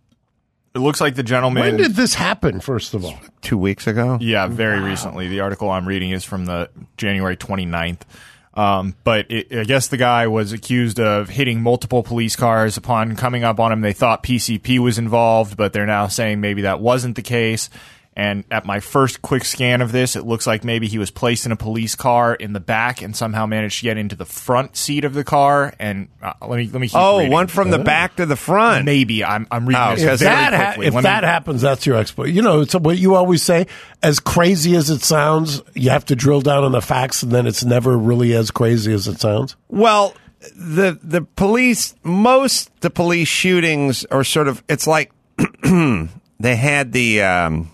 It looks like the gentleman... When did this happen, first of all? Two weeks ago? Yeah, very wow. recently. The article I'm reading is from the January twenty-ninth. Um, but it, I guess the guy was accused of hitting multiple police cars. Upon coming up on him, they thought P C P was involved, but they're now saying maybe that wasn't the case. And at my first quick scan of this, it looks like maybe he was placed in a police car in the back and somehow managed to get into the front seat of the car. And uh, let me let me keep oh, reading. One from the back to the front. Maybe I'm I'm reading oh, this if very that ha- quickly. if let that me, happens, that's your expert. You know, it's what you always say. As crazy as it sounds, you have to drill down on the facts, and then it's never really as crazy as it sounds. Well, the the police, most the police shootings are sort of. It's like they had the. Um,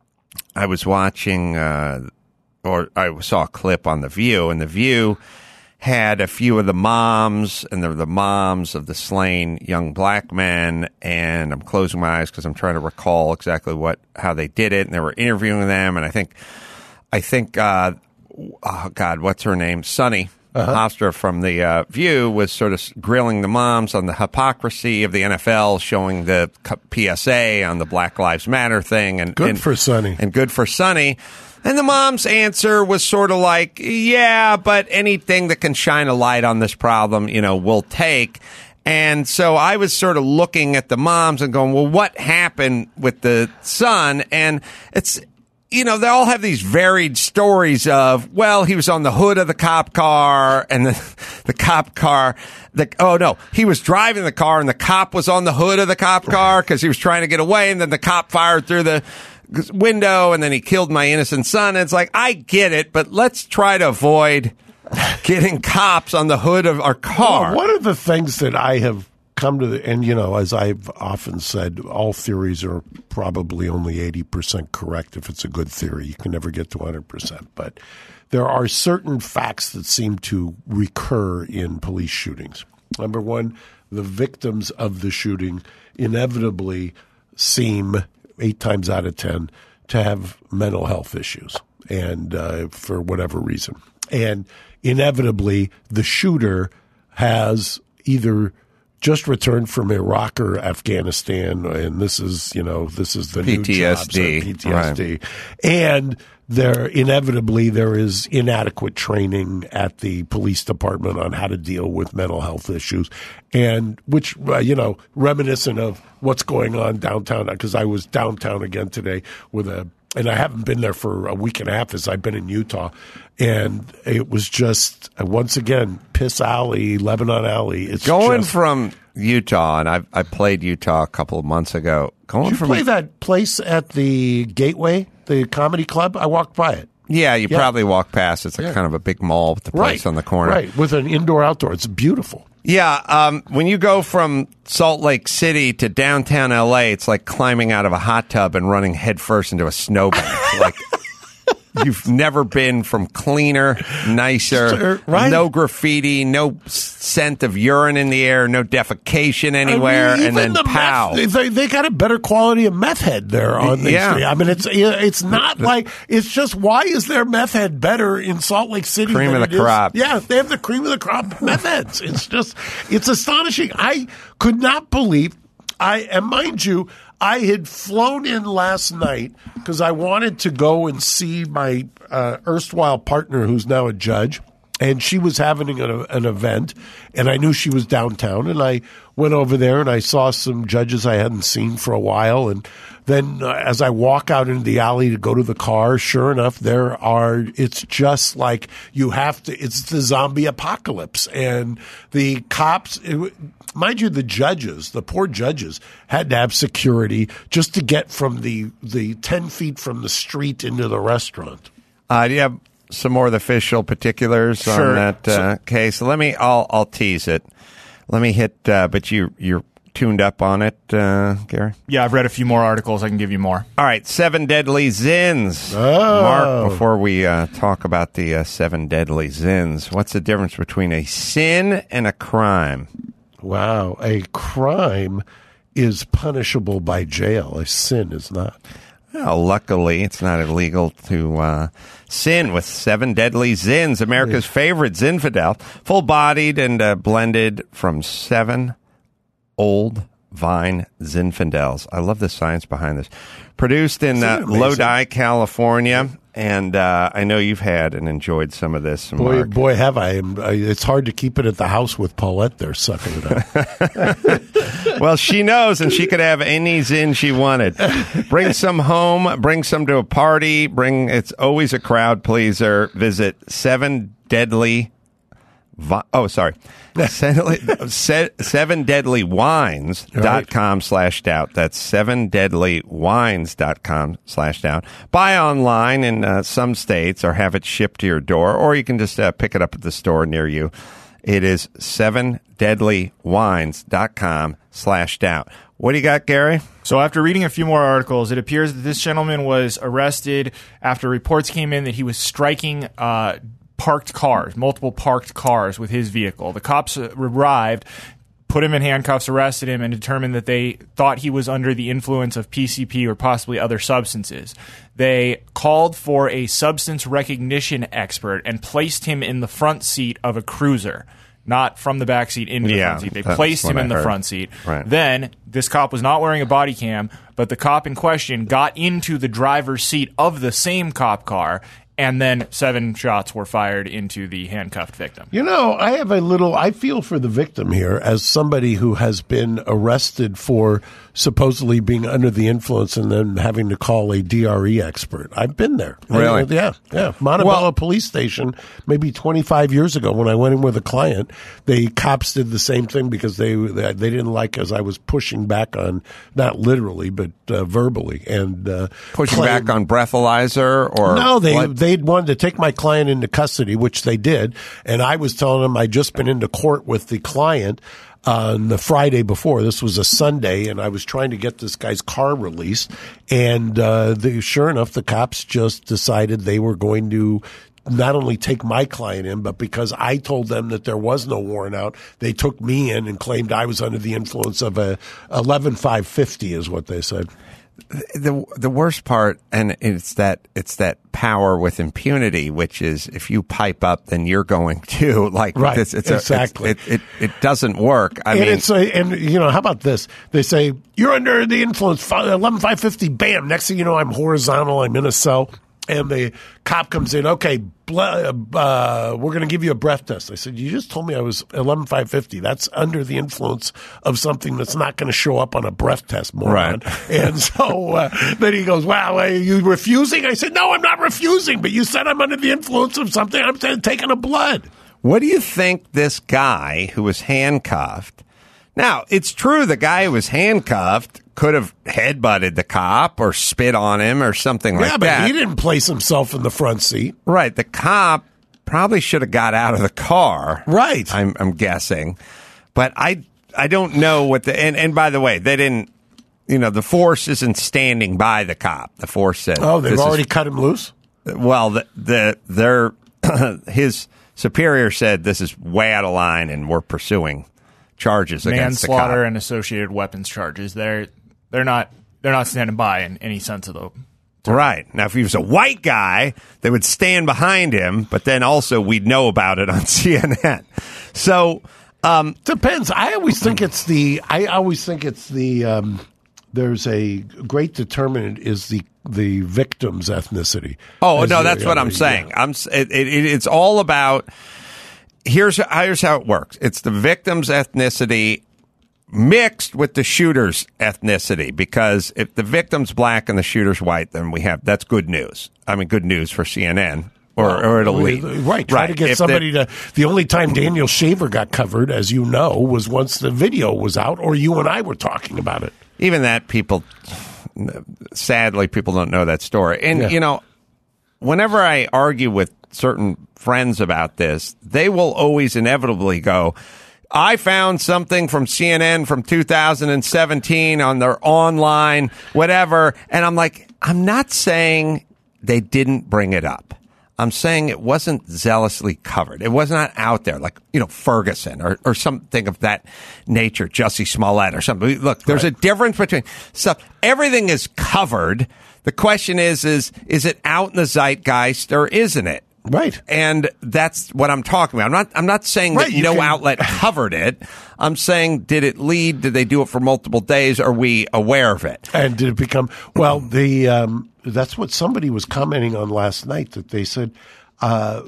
I was watching, uh, or I saw a clip on The View, and The View had a few of the moms, and they're the moms of the slain young black men, and I'm closing my eyes because I'm trying to recall exactly what how they did it, and they were interviewing them, and I think, I think, uh, oh God, what's her name? Sunny uh-huh. Hofstra from The uh, View was sort of grilling the moms on the hypocrisy of the N F L, showing the P S A on the Black Lives Matter thing. And Good and, for Sunny. And good for Sunny. And the mom's answer was sort of like, yeah, but anything that can shine a light on this problem, you know, we'll take. And so I was sort of looking at the moms and going, well, what happened with the son? And it's, you know, they all have these varied stories of, well, he was on the hood of the cop car and the, the cop car, the, oh no, he was driving the car and the cop was on the hood of the cop car because he was trying to get away, and then the cop fired through the window, and then he killed my innocent son. It's like, I get it, but let's try to avoid getting cops on the hood of our car. Well, one of the things that I have come to the, and you know, as I've often said, all theories are probably only eighty percent correct if it's a good theory. You can never get to one hundred percent. But there are certain facts that seem to recur in police shootings. Number one, the victims of the shooting inevitably seem, eight times out of ten, to have mental health issues, and uh, for whatever reason. And inevitably, the shooter has either just returned from Iraq or Afghanistan, and this is, you know, this is the P T S D, new jobs, P T S D, right. And there inevitably there is inadequate training at the police department on how to deal with mental health issues, and which uh, you know, reminiscent of what's going on downtown. Because I was downtown again today with a. And I haven't been there for a week and a half as I've been in Utah. And it was just, once again, Piss Alley, Lebanon Alley. It's going just, from Utah, and I I played Utah a couple of months ago. Going did you from play that place at the Gateway, the comedy club? I walked by it. Yeah, you yeah. probably walk past. It's a yeah. kind of a big mall with the place right. on the corner. Right, with an indoor-outdoor. It's beautiful. Yeah, um, when you go from Salt Lake City to downtown L A, it's like climbing out of a hot tub and running headfirst into a snowbank. Like, you've never been from cleaner, nicer, Sure, right. no graffiti, no scent of urine in the air, no defecation anywhere, I mean, and then the pow. Meth, they, they got a better quality of meth head there on the Yeah. street. I mean, it's it's not like, it's just, why is their meth head better in Salt Lake City? Cream than of the it is- crop. Yeah, they have the cream of the crop meth heads. It's just, it's astonishing. I could not believe, I and mind you, I had flown in last night because I wanted to go and see my uh, erstwhile partner, who's now a judge, and she was having an, an event, and I knew she was downtown, and I went over there and I saw some judges I hadn't seen for a while, and then uh, as I walk out into the alley to go to the car, sure enough, there are, it's just like you have to, it's the zombie apocalypse, and the cops, it, mind you, the judges, the poor judges, had to have security just to get from the, the ten feet from the street into the restaurant. Uh, do you have some more of the official particulars Sure. on that uh, case? Let me, I'll, I'll tease it. Let me hit, uh, but you, you're tuned up on it, uh, Gary? Yeah, I've read a few more articles. I can give you more. All right, seven deadly zins. Oh. Mark, before we uh, talk about the uh, seven deadly zins, what's the difference between a sin and a crime? Wow. A crime is punishable by jail. A sin is not. Well, luckily, it's not illegal to uh, sin with seven deadly zins. America's yeah. favorite Zinfandel, full-bodied and uh, blended from seven old vine Zinfandels. I love the science behind this. Produced in uh, Lodi, California. And uh, I know you've had and enjoyed some of this, Boy, Mark. boy, have I. It's hard to keep it at the house with Paulette there sucking it up. Well, she knows, and she could have any zin she wanted. Bring some home. Bring some to a party. Bring. It's always a crowd pleaser. Visit Seven Deadly. Vi- oh, sorry. seven deadly wines dot com slash doubt. That's seven deadly wines dot com slash doubt. Buy online in uh, some states or have it shipped to your door, or you can just uh, pick it up at the store near you. It is seven deadly wines dot com slash doubt. What do you got, Gary? So after reading a few more articles, it appears that this gentleman was arrested after reports came in that he was striking uh parked cars, multiple parked cars with his vehicle. The cops arrived, put him in handcuffs, arrested him, and determined that they thought he was under the influence of P C P or possibly other substances. They called for a substance recognition expert and placed him in the front seat of a cruiser. Not from the back seat into the yeah, front seat. They placed him in the heard. front seat. Right. Then, this cop was not wearing a body cam, but the cop in question got into the driver's seat of the same cop car and then seven shots were fired into the handcuffed victim. You know, I have a little, I feel for the victim here as somebody who has been arrested for supposedly being under the influence and then having to call a D R E expert. I've been there. Really? I, yeah, yeah. Montebello well, Police Station, maybe twenty-five years ago when I went in with a client, the cops did the same thing because they they, they didn't like as I was pushing back on, not literally, but uh, verbally. and uh, Pushing claimed, back on breathalyzer or No, they what? they wanted to take my client into custody, which they did, and I was telling them I'd just been into court with the client on the Friday before. This was a Sunday, and I was trying to get this guy's car released, and uh, the, sure enough, the cops just decided they were going to not only take my client in, but because I told them that there was no warrant out, they took me in and claimed I was under the influence of a eleven five fifty is what they said. The the worst part, and it's that it's that power with impunity, which is if you pipe up, then you're going to like right. This, it's exactly. A, it's, it, it it doesn't work. I and mean, it's a, and you know, how about this? They say you're under the influence. eleven five fifty. Bam. Next thing you know, I'm horizontal. I'm in a cell. And the cop comes in, okay, uh, we're going to give you a breath test. I said, you just told me I was eleven five fifty. That's under the influence of something that's not going to show up on a breath test, moron. Right. And so uh, then he goes, wow, are you refusing? I said, no, I'm not refusing, but you said I'm under the influence of something. I'm taking a blood. What do you think this guy who was handcuffed? Now, it's true the guy who was handcuffed could have headbutted the cop or spit on him or something like that. Yeah, but that. he didn't place himself in the front seat. Right. The cop probably should have got out of the car. Right. I'm, I'm guessing. But I I don't know what the... And, and by the way, they didn't... You know, the force isn't standing by the cop. The force said... Oh, they've already is, cut him loose? Well, the, the their his superior said this is way out of line and we're pursuing charges against the cop. Manslaughter and associated weapons charges. They're they're not they're not standing by in any sense of the term. Right. Now if he was a white guy, they would stand behind him, but then also we'd know about it on C N N. So um depends. I always think it's the I always think it's the um there's a great determinant is the the victim's ethnicity. Oh, As no, the, that's what uh, I'm saying. Yeah. I'm it, it, it's all about Here's here's how it works. It's the victim's ethnicity mixed with the shooter's ethnicity, because if the victim's black and the shooter's white, then we have that's good news. I mean, good news for C N N, or, well, or it'll lead. Right, try right. to get if somebody the, to. The only time Daniel Shaver got covered, as you know, was once the video was out, or you and I were talking about it. Even that, people, sadly, people don't know that story. And, yeah. you know, whenever I argue with certain friends about this, they will always inevitably go, I found something from C N N from two thousand seventeen on their online, whatever. And I'm like, I'm not saying they didn't bring it up. I'm saying it wasn't zealously covered. It was not out there like, you know, Ferguson or, or something of that nature, Jussie Smollett or something. Look, there's right. a difference between stuff. Everything is covered. The question is, is, is it out in the zeitgeist or isn't it? Right. And that's what I'm talking about. I'm not, I'm not saying right, that no can... outlet covered it. I'm saying, did it lead? Did they do it for multiple days? Are we aware of it? And did it become, well, the, um, that's what somebody was commenting on last night, that they said, uh,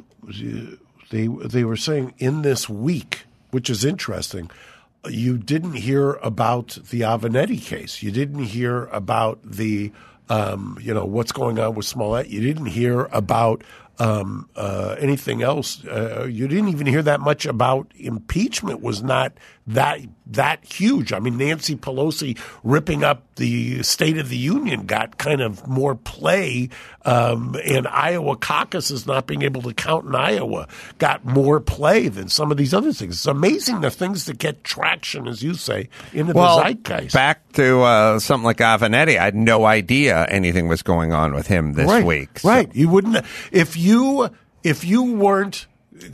they, they were saying in this week, which is interesting, you didn't hear about the Avenatti case. You didn't hear about the, um, you know, what's going on with Smollett. You didn't hear about, Um, uh, anything else. Uh, you didn't even hear that much about impeachment. Was not that that huge. I mean, Nancy Pelosi ripping up the State of the Union got kind of more play, um, and Iowa caucuses not being able to count in Iowa got more play than some of these other things. It's amazing the things that get traction, as you say, into well, the zeitgeist. Back to uh, something like Avenatti, I had no idea anything was going on with him this right, week. So. Right, you wouldn't if you if you weren't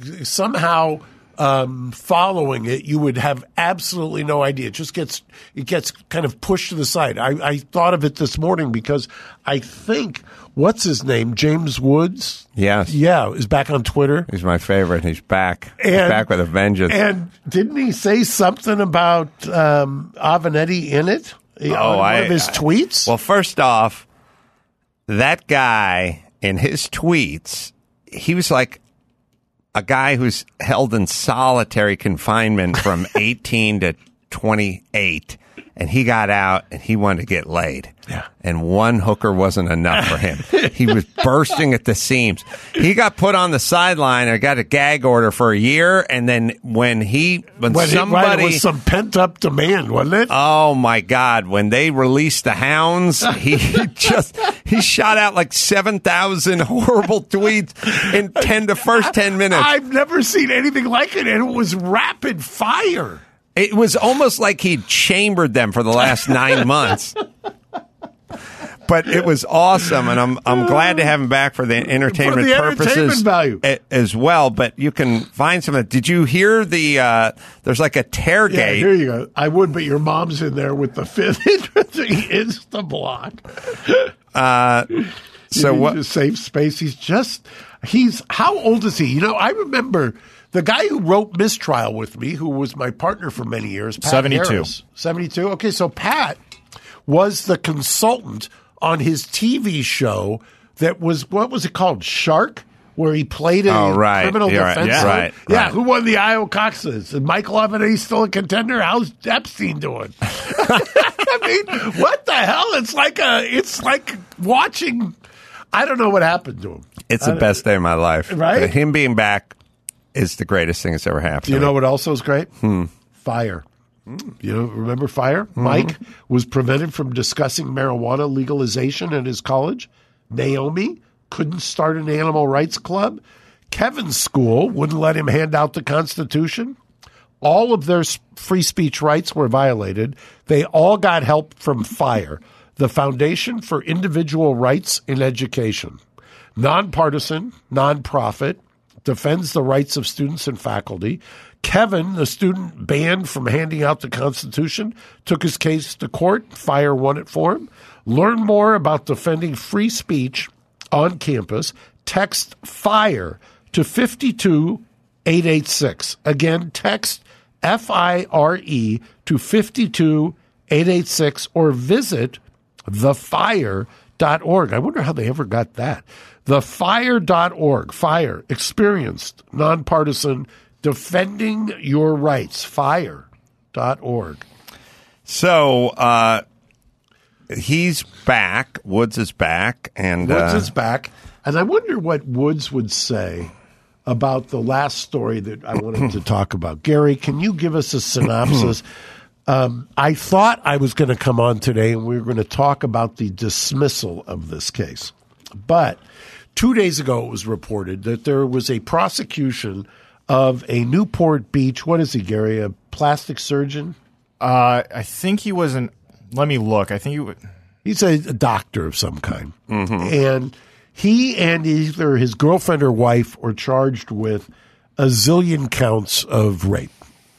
somehow. Um, following it, you would have absolutely no idea. It just gets it gets kind of pushed to the side. I, I thought of it this morning because I think what's his name, James Woods. Yes, yeah, is back on Twitter. He's my favorite. He's back. And, He's back with a vengeance. And didn't he say something about um, Avenatti in it? Oh, on I, one of his I, tweets. Well, first off, that guy in his tweets, he was like a guy who's held in solitary confinement from eighteen to twenty-eight, and he got out and he wanted to get laid. Yeah. And one hooker wasn't enough for him. He was bursting at the seams. He got put on the sideline or got a gag order for a year, and then when he when, when somebody it, right, it was some pent up demand, wasn't it? Oh my God! When they released the hounds, he just he shot out like seven thousand horrible tweets in ten the first ten minutes. I've never seen anything like it, and it was rapid fire. It was almost like he'd chambered them for the last nine months. But it was awesome, and I'm I'm glad to have him back for the entertainment for the purposes entertainment value. a, as well. But you can find some. Did you hear the? Uh, there's like a tailgate. Yeah, here you go. I would, but your mom's in there with the fifth Insta block. Uh, so what? A safe space. He's just. He's how old is he? You know, I remember the guy who wrote Mistrial with me, who was my partner for many years. Pat seventy-two. Harris. seventy-two. Okay, so Pat was the consultant on his T V show that was, what was it called? Shark? Where he played a oh, right. criminal You're defense. Right. Yeah. Right. Yeah, right. Who won the Iowa caucus? And Mike Levin, he's still a contender. How's Epstein doing? I mean, what the hell? It's like a, it's like watching, I don't know what happened to him. It's the best day of my life. Right? But him being back is the greatest thing that's ever happened. Do you to know me. what also is great? Hmm. Fire. You know, remember Fire? Mm-hmm. Mike was prevented from discussing marijuana legalization at his college. Naomi couldn't start an animal rights club. Kevin's school wouldn't let him hand out the Constitution. All of their free speech rights were violated. They all got help from FIRE, the Foundation for Individual Rights in Education. Nonpartisan, nonprofit, defends the rights of students and faculty. Kevin, the student banned from handing out the Constitution, took his case to court. FIRE won it for him. Learn more about defending free speech on campus. Text FIRE to five two eight eight six. Again, text F I R E to five two eight eight six or visit the fire dot org. I wonder how they ever got that. the fire dot org. FIRE, experienced, nonpartisan, defending your rights. fire dot org. So uh, he's back. Woods is back. and Woods uh, is back. And I wonder what Woods would say about the last story that I wanted to talk about. Gary, can you give us a synopsis? um, I thought I was going to come on today and we were going to talk about the dismissal of this case. But two days ago it was reported that there was a prosecution of a Newport Beach, what is he, Gary, a plastic surgeon? Uh, I think he was an, let me look. I think he would. He's a, a doctor of some kind. Mm-hmm. And he and either his girlfriend or wife were charged with a zillion counts of rape.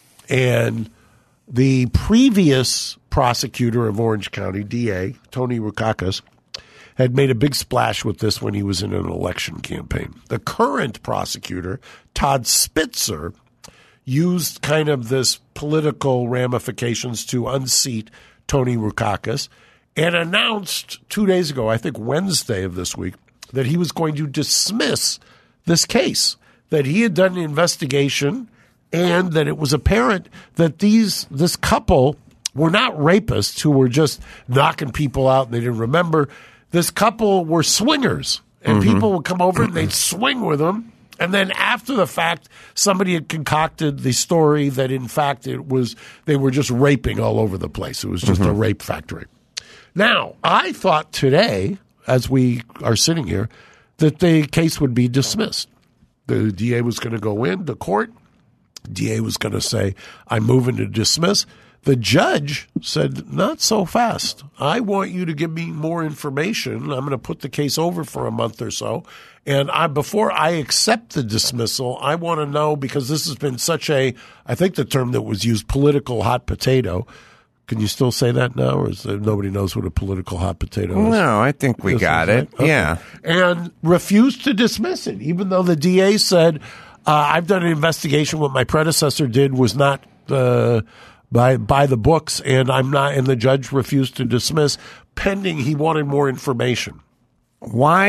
And the previous prosecutor of Orange County, D A, Tony Rukakis, had made a big splash with this when he was in an election campaign. The current prosecutor, Todd Spitzer, used kind of this political ramifications to unseat Tony Rukakis and announced two days ago, I think Wednesday of this week, that he was going to dismiss this case, that he had done an investigation and that it was apparent that these this couple were not rapists who were just knocking people out and they didn't remember. This couple were swingers, and mm-hmm. people would come over and they'd swing with them. And then after the fact, somebody had concocted the story that, in fact, it was they were just raping all over the place. It was just mm-hmm. a rape factory. Now, I thought today, as we are sitting here, that the case would be dismissed. The D A was going to go in, the court. D A was going to say, I'm moving to dismiss. The judge said, not so fast. I want you to give me more information. I'm going to put the case over for a month or so. And I, before I accept the dismissal, I want to know, because this has been such a, I think the term that was used, political hot potato. Can you still say that now, or is there, nobody knows what a political hot potato is? No, I think we This got is it. right? Okay. Yeah. And refused to dismiss it, even though the D A said, uh, I've done an investigation. What my predecessor did was not uh, by by the books, and I'm not. And the judge refused to dismiss, pending he wanted more information. Why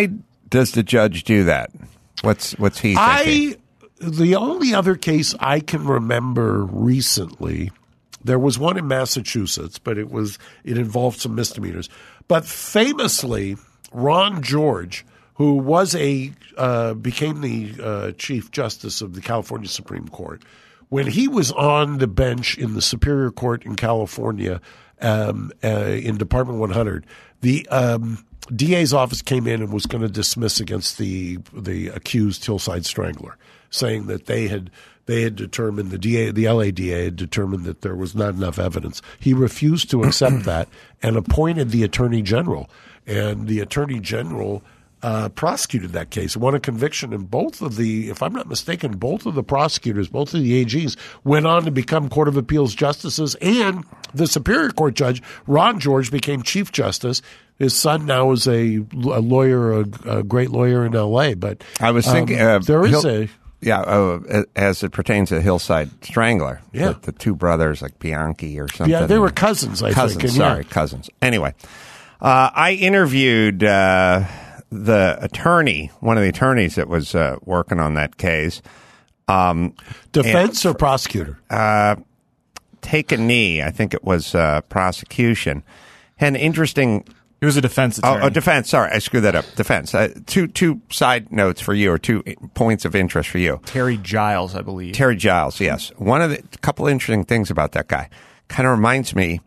does the judge do that? What's what's he thinking? I the only other case I can remember recently, there was one in Massachusetts, but it was it involved some misdemeanors. But famously, Ron George, who was a uh, became the uh, Chief Justice of the California Supreme Court, when he was on the bench in the Superior Court in California um, uh, in Department one hundred, the um, D A's office came in and was going to dismiss against the the accused Hillside Strangler, saying that they had they had determined the D A the L A D A had determined that there was not enough evidence. He refused to accept that and appointed the Attorney General, and the Attorney General Uh, prosecuted that case, won a conviction, and both of the, if I'm not mistaken, both of the prosecutors, both of the A Gs went on to become Court of Appeals justices, and the Superior Court judge, Ron George, became Chief Justice. His son now is a, a lawyer, a, a great lawyer in L A. But I was um, thinking uh, there is Hill, a yeah, uh, as it pertains to Hillside Strangler, yeah, the, the two brothers like Bianchi or something. Yeah, they were cousins. I cousins, think. And sorry, yeah. cousins. Anyway, uh, I interviewed. Uh, the attorney, one of the attorneys that was uh, working on that case. Um, Defense and, or prosecutor? Uh, take a knee. I think it was uh, prosecution. Had an interesting... He was a defense attorney. Oh, oh defense. Sorry, I screwed that up. Defense. Uh, two two side notes for you, or two points of interest for you. Terry Giles, I believe. Terry Giles, yes. One of the couple of interesting things about that guy. Kind of reminds me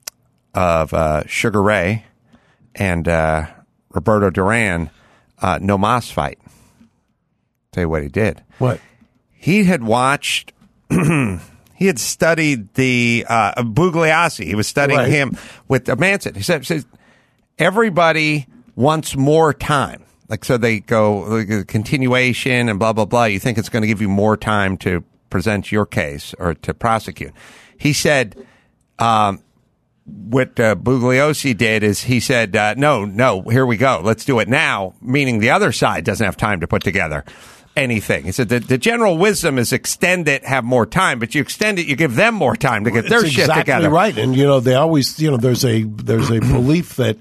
of uh, Sugar Ray and... Uh, Roberto Duran, uh, No Mas fight. Tell you what he did. What? He had watched, he had studied the uh, Bugliosi. He was studying Right. him with the Manson. He said, says, everybody wants more time. Like, so they go, like, continuation and blah, blah, blah. You think it's going to give you more time to present your case or to prosecute. He said, um, what uh, Bugliosi did is he said, uh, no, no, here we go. Let's do it now, meaning the other side doesn't have time to put together anything. He said the, the general wisdom is extend it, have more time, but you extend it, you give them more time to get their It's shit exactly together. Right. And, you know, they always, you know, there's a there's a belief that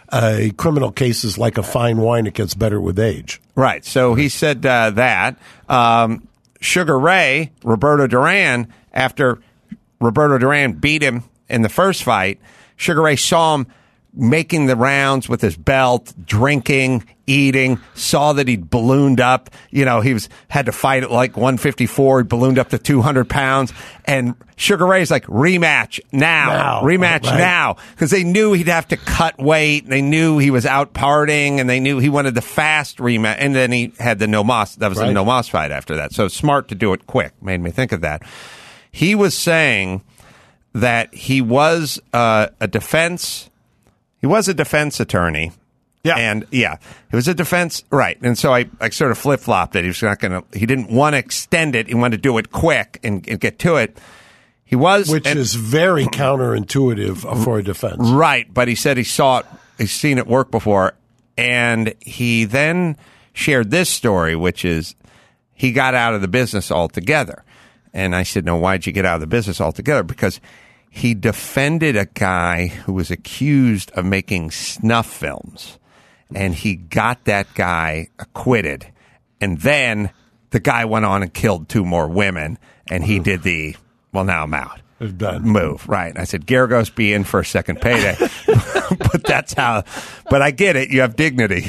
a criminal case is like a fine wine. It gets better with age. Right. So he said uh, that. Um, Sugar Ray, Roberto Duran, after Roberto Duran beat him in the first fight, Sugar Ray saw him making the rounds with his belt, drinking, eating, saw that he'd ballooned up. You know, he was had to fight at like one fifty-four. He ballooned up to two hundred pounds. And Sugar Ray's like, rematch now. Now. Rematch Right. now. Because they knew he'd have to cut weight. And they knew he was out partying. And they knew he wanted the fast rematch. And then he had the No Mas. That was Right. the No Mas fight after that. So smart to do it quick. Made me think of that. He was saying that he was uh, a defense, he was a defense attorney. Yeah. And yeah, he was a defense, right. And so I, I sort of flip flopped it. He was not going to, he didn't want to extend it. He wanted to do it quick and, and get to it. He was. Which and, is very counterintuitive for a defense. Right. But he said he saw it, he's seen it work before. And he then shared this story, which is he got out of the business altogether. And I said, no, why'd you get out of the business altogether? Because he defended a guy who was accused of making snuff films, and he got that guy acquitted. And then the guy went on and killed two more women, and he did the, well, now I'm out. Done. Move. Right. And I said, Garagos, be in for a second payday. But that's how, but I get it. You have dignity.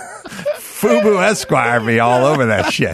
Fubu Esquire me all over that shit.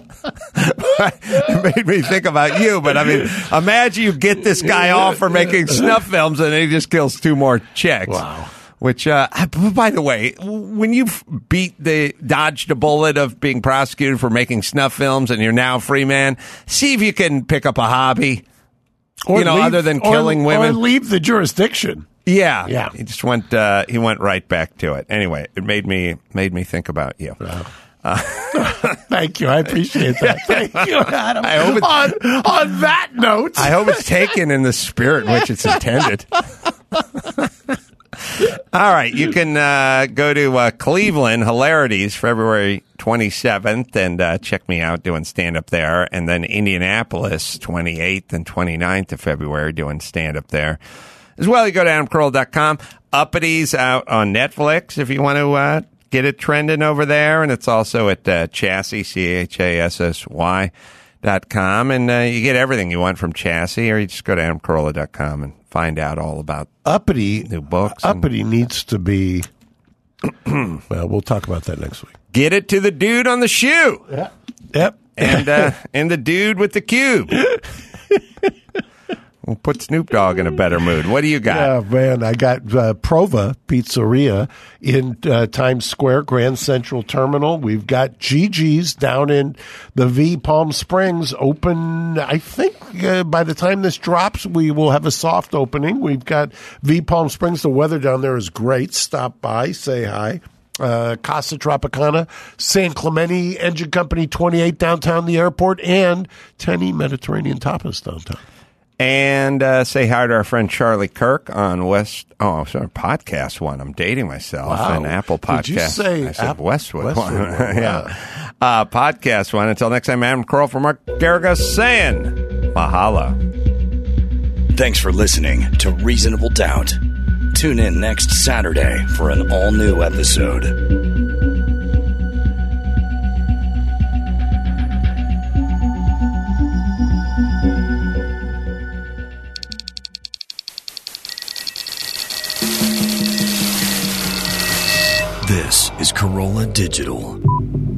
It made me think about you, but I mean, imagine you get this guy off for making snuff films and then he just kills two more chicks. Wow. Which, uh, by the way, when you beat the, dodged a bullet of being prosecuted for making snuff films and you're now a free man, see if you can pick up a hobby, Or you know, leave- other than or- killing women. Or leave the jurisdiction. Yeah, Yeah. He just went. Uh, he went right back to it. Anyway, it made me made me think about you. Wow. Uh, Thank you. I appreciate that. Thank you, Adam. I hope it's- on, on that note, I hope it's taken in the spirit in which it's intended. All right, you can uh, go to uh, Cleveland Hilarities February twenty-seventh and uh, check me out doing stand up there, and then Indianapolis twenty-eighth and twenty-ninth of February doing stand up there. As well, you go to adam carolla dot com. Uppities out on Netflix if you want to uh, get it trending over there. And it's also at uh, Chassis, C H A S S Y dot com. And uh, you get everything you want from Chassis, or you just go to adam carolla dot com and find out all about Uppity. new books. Uppity and needs to be. Well, we'll talk about that next week. get it to the dude on the shoe. Yeah. Yep. And, uh, and the dude with the cube. We'll put Snoop Dogg in a better mood. What do you got? Yeah, man, I got uh, Prova Pizzeria in uh, Times Square, Grand Central Terminal. We've got Gigi's down in the V Palm Springs, open, I think uh, by the time this drops, we will have a soft opening. We've got V Palm Springs. The weather down there is great. Stop by, say hi. Uh, Casa Tropicana, San Clemente Engine Company twenty-eight downtown the airport, and Tenny Mediterranean Tapas downtown. And uh, say hi to our friend Charlie Kirk on West. Oh, sorry, podcast one. I'm dating myself. Wow. And Apple Podcast. Did you say I said Apple- Westwood, Westwood one. one, yeah. Uh, podcast one. Until next time, Adam Carolla for Mark Garriga saying mahalo. Thanks for listening to Reasonable Doubt. Tune in next Saturday for an all-new episode. This is Corolla Digital.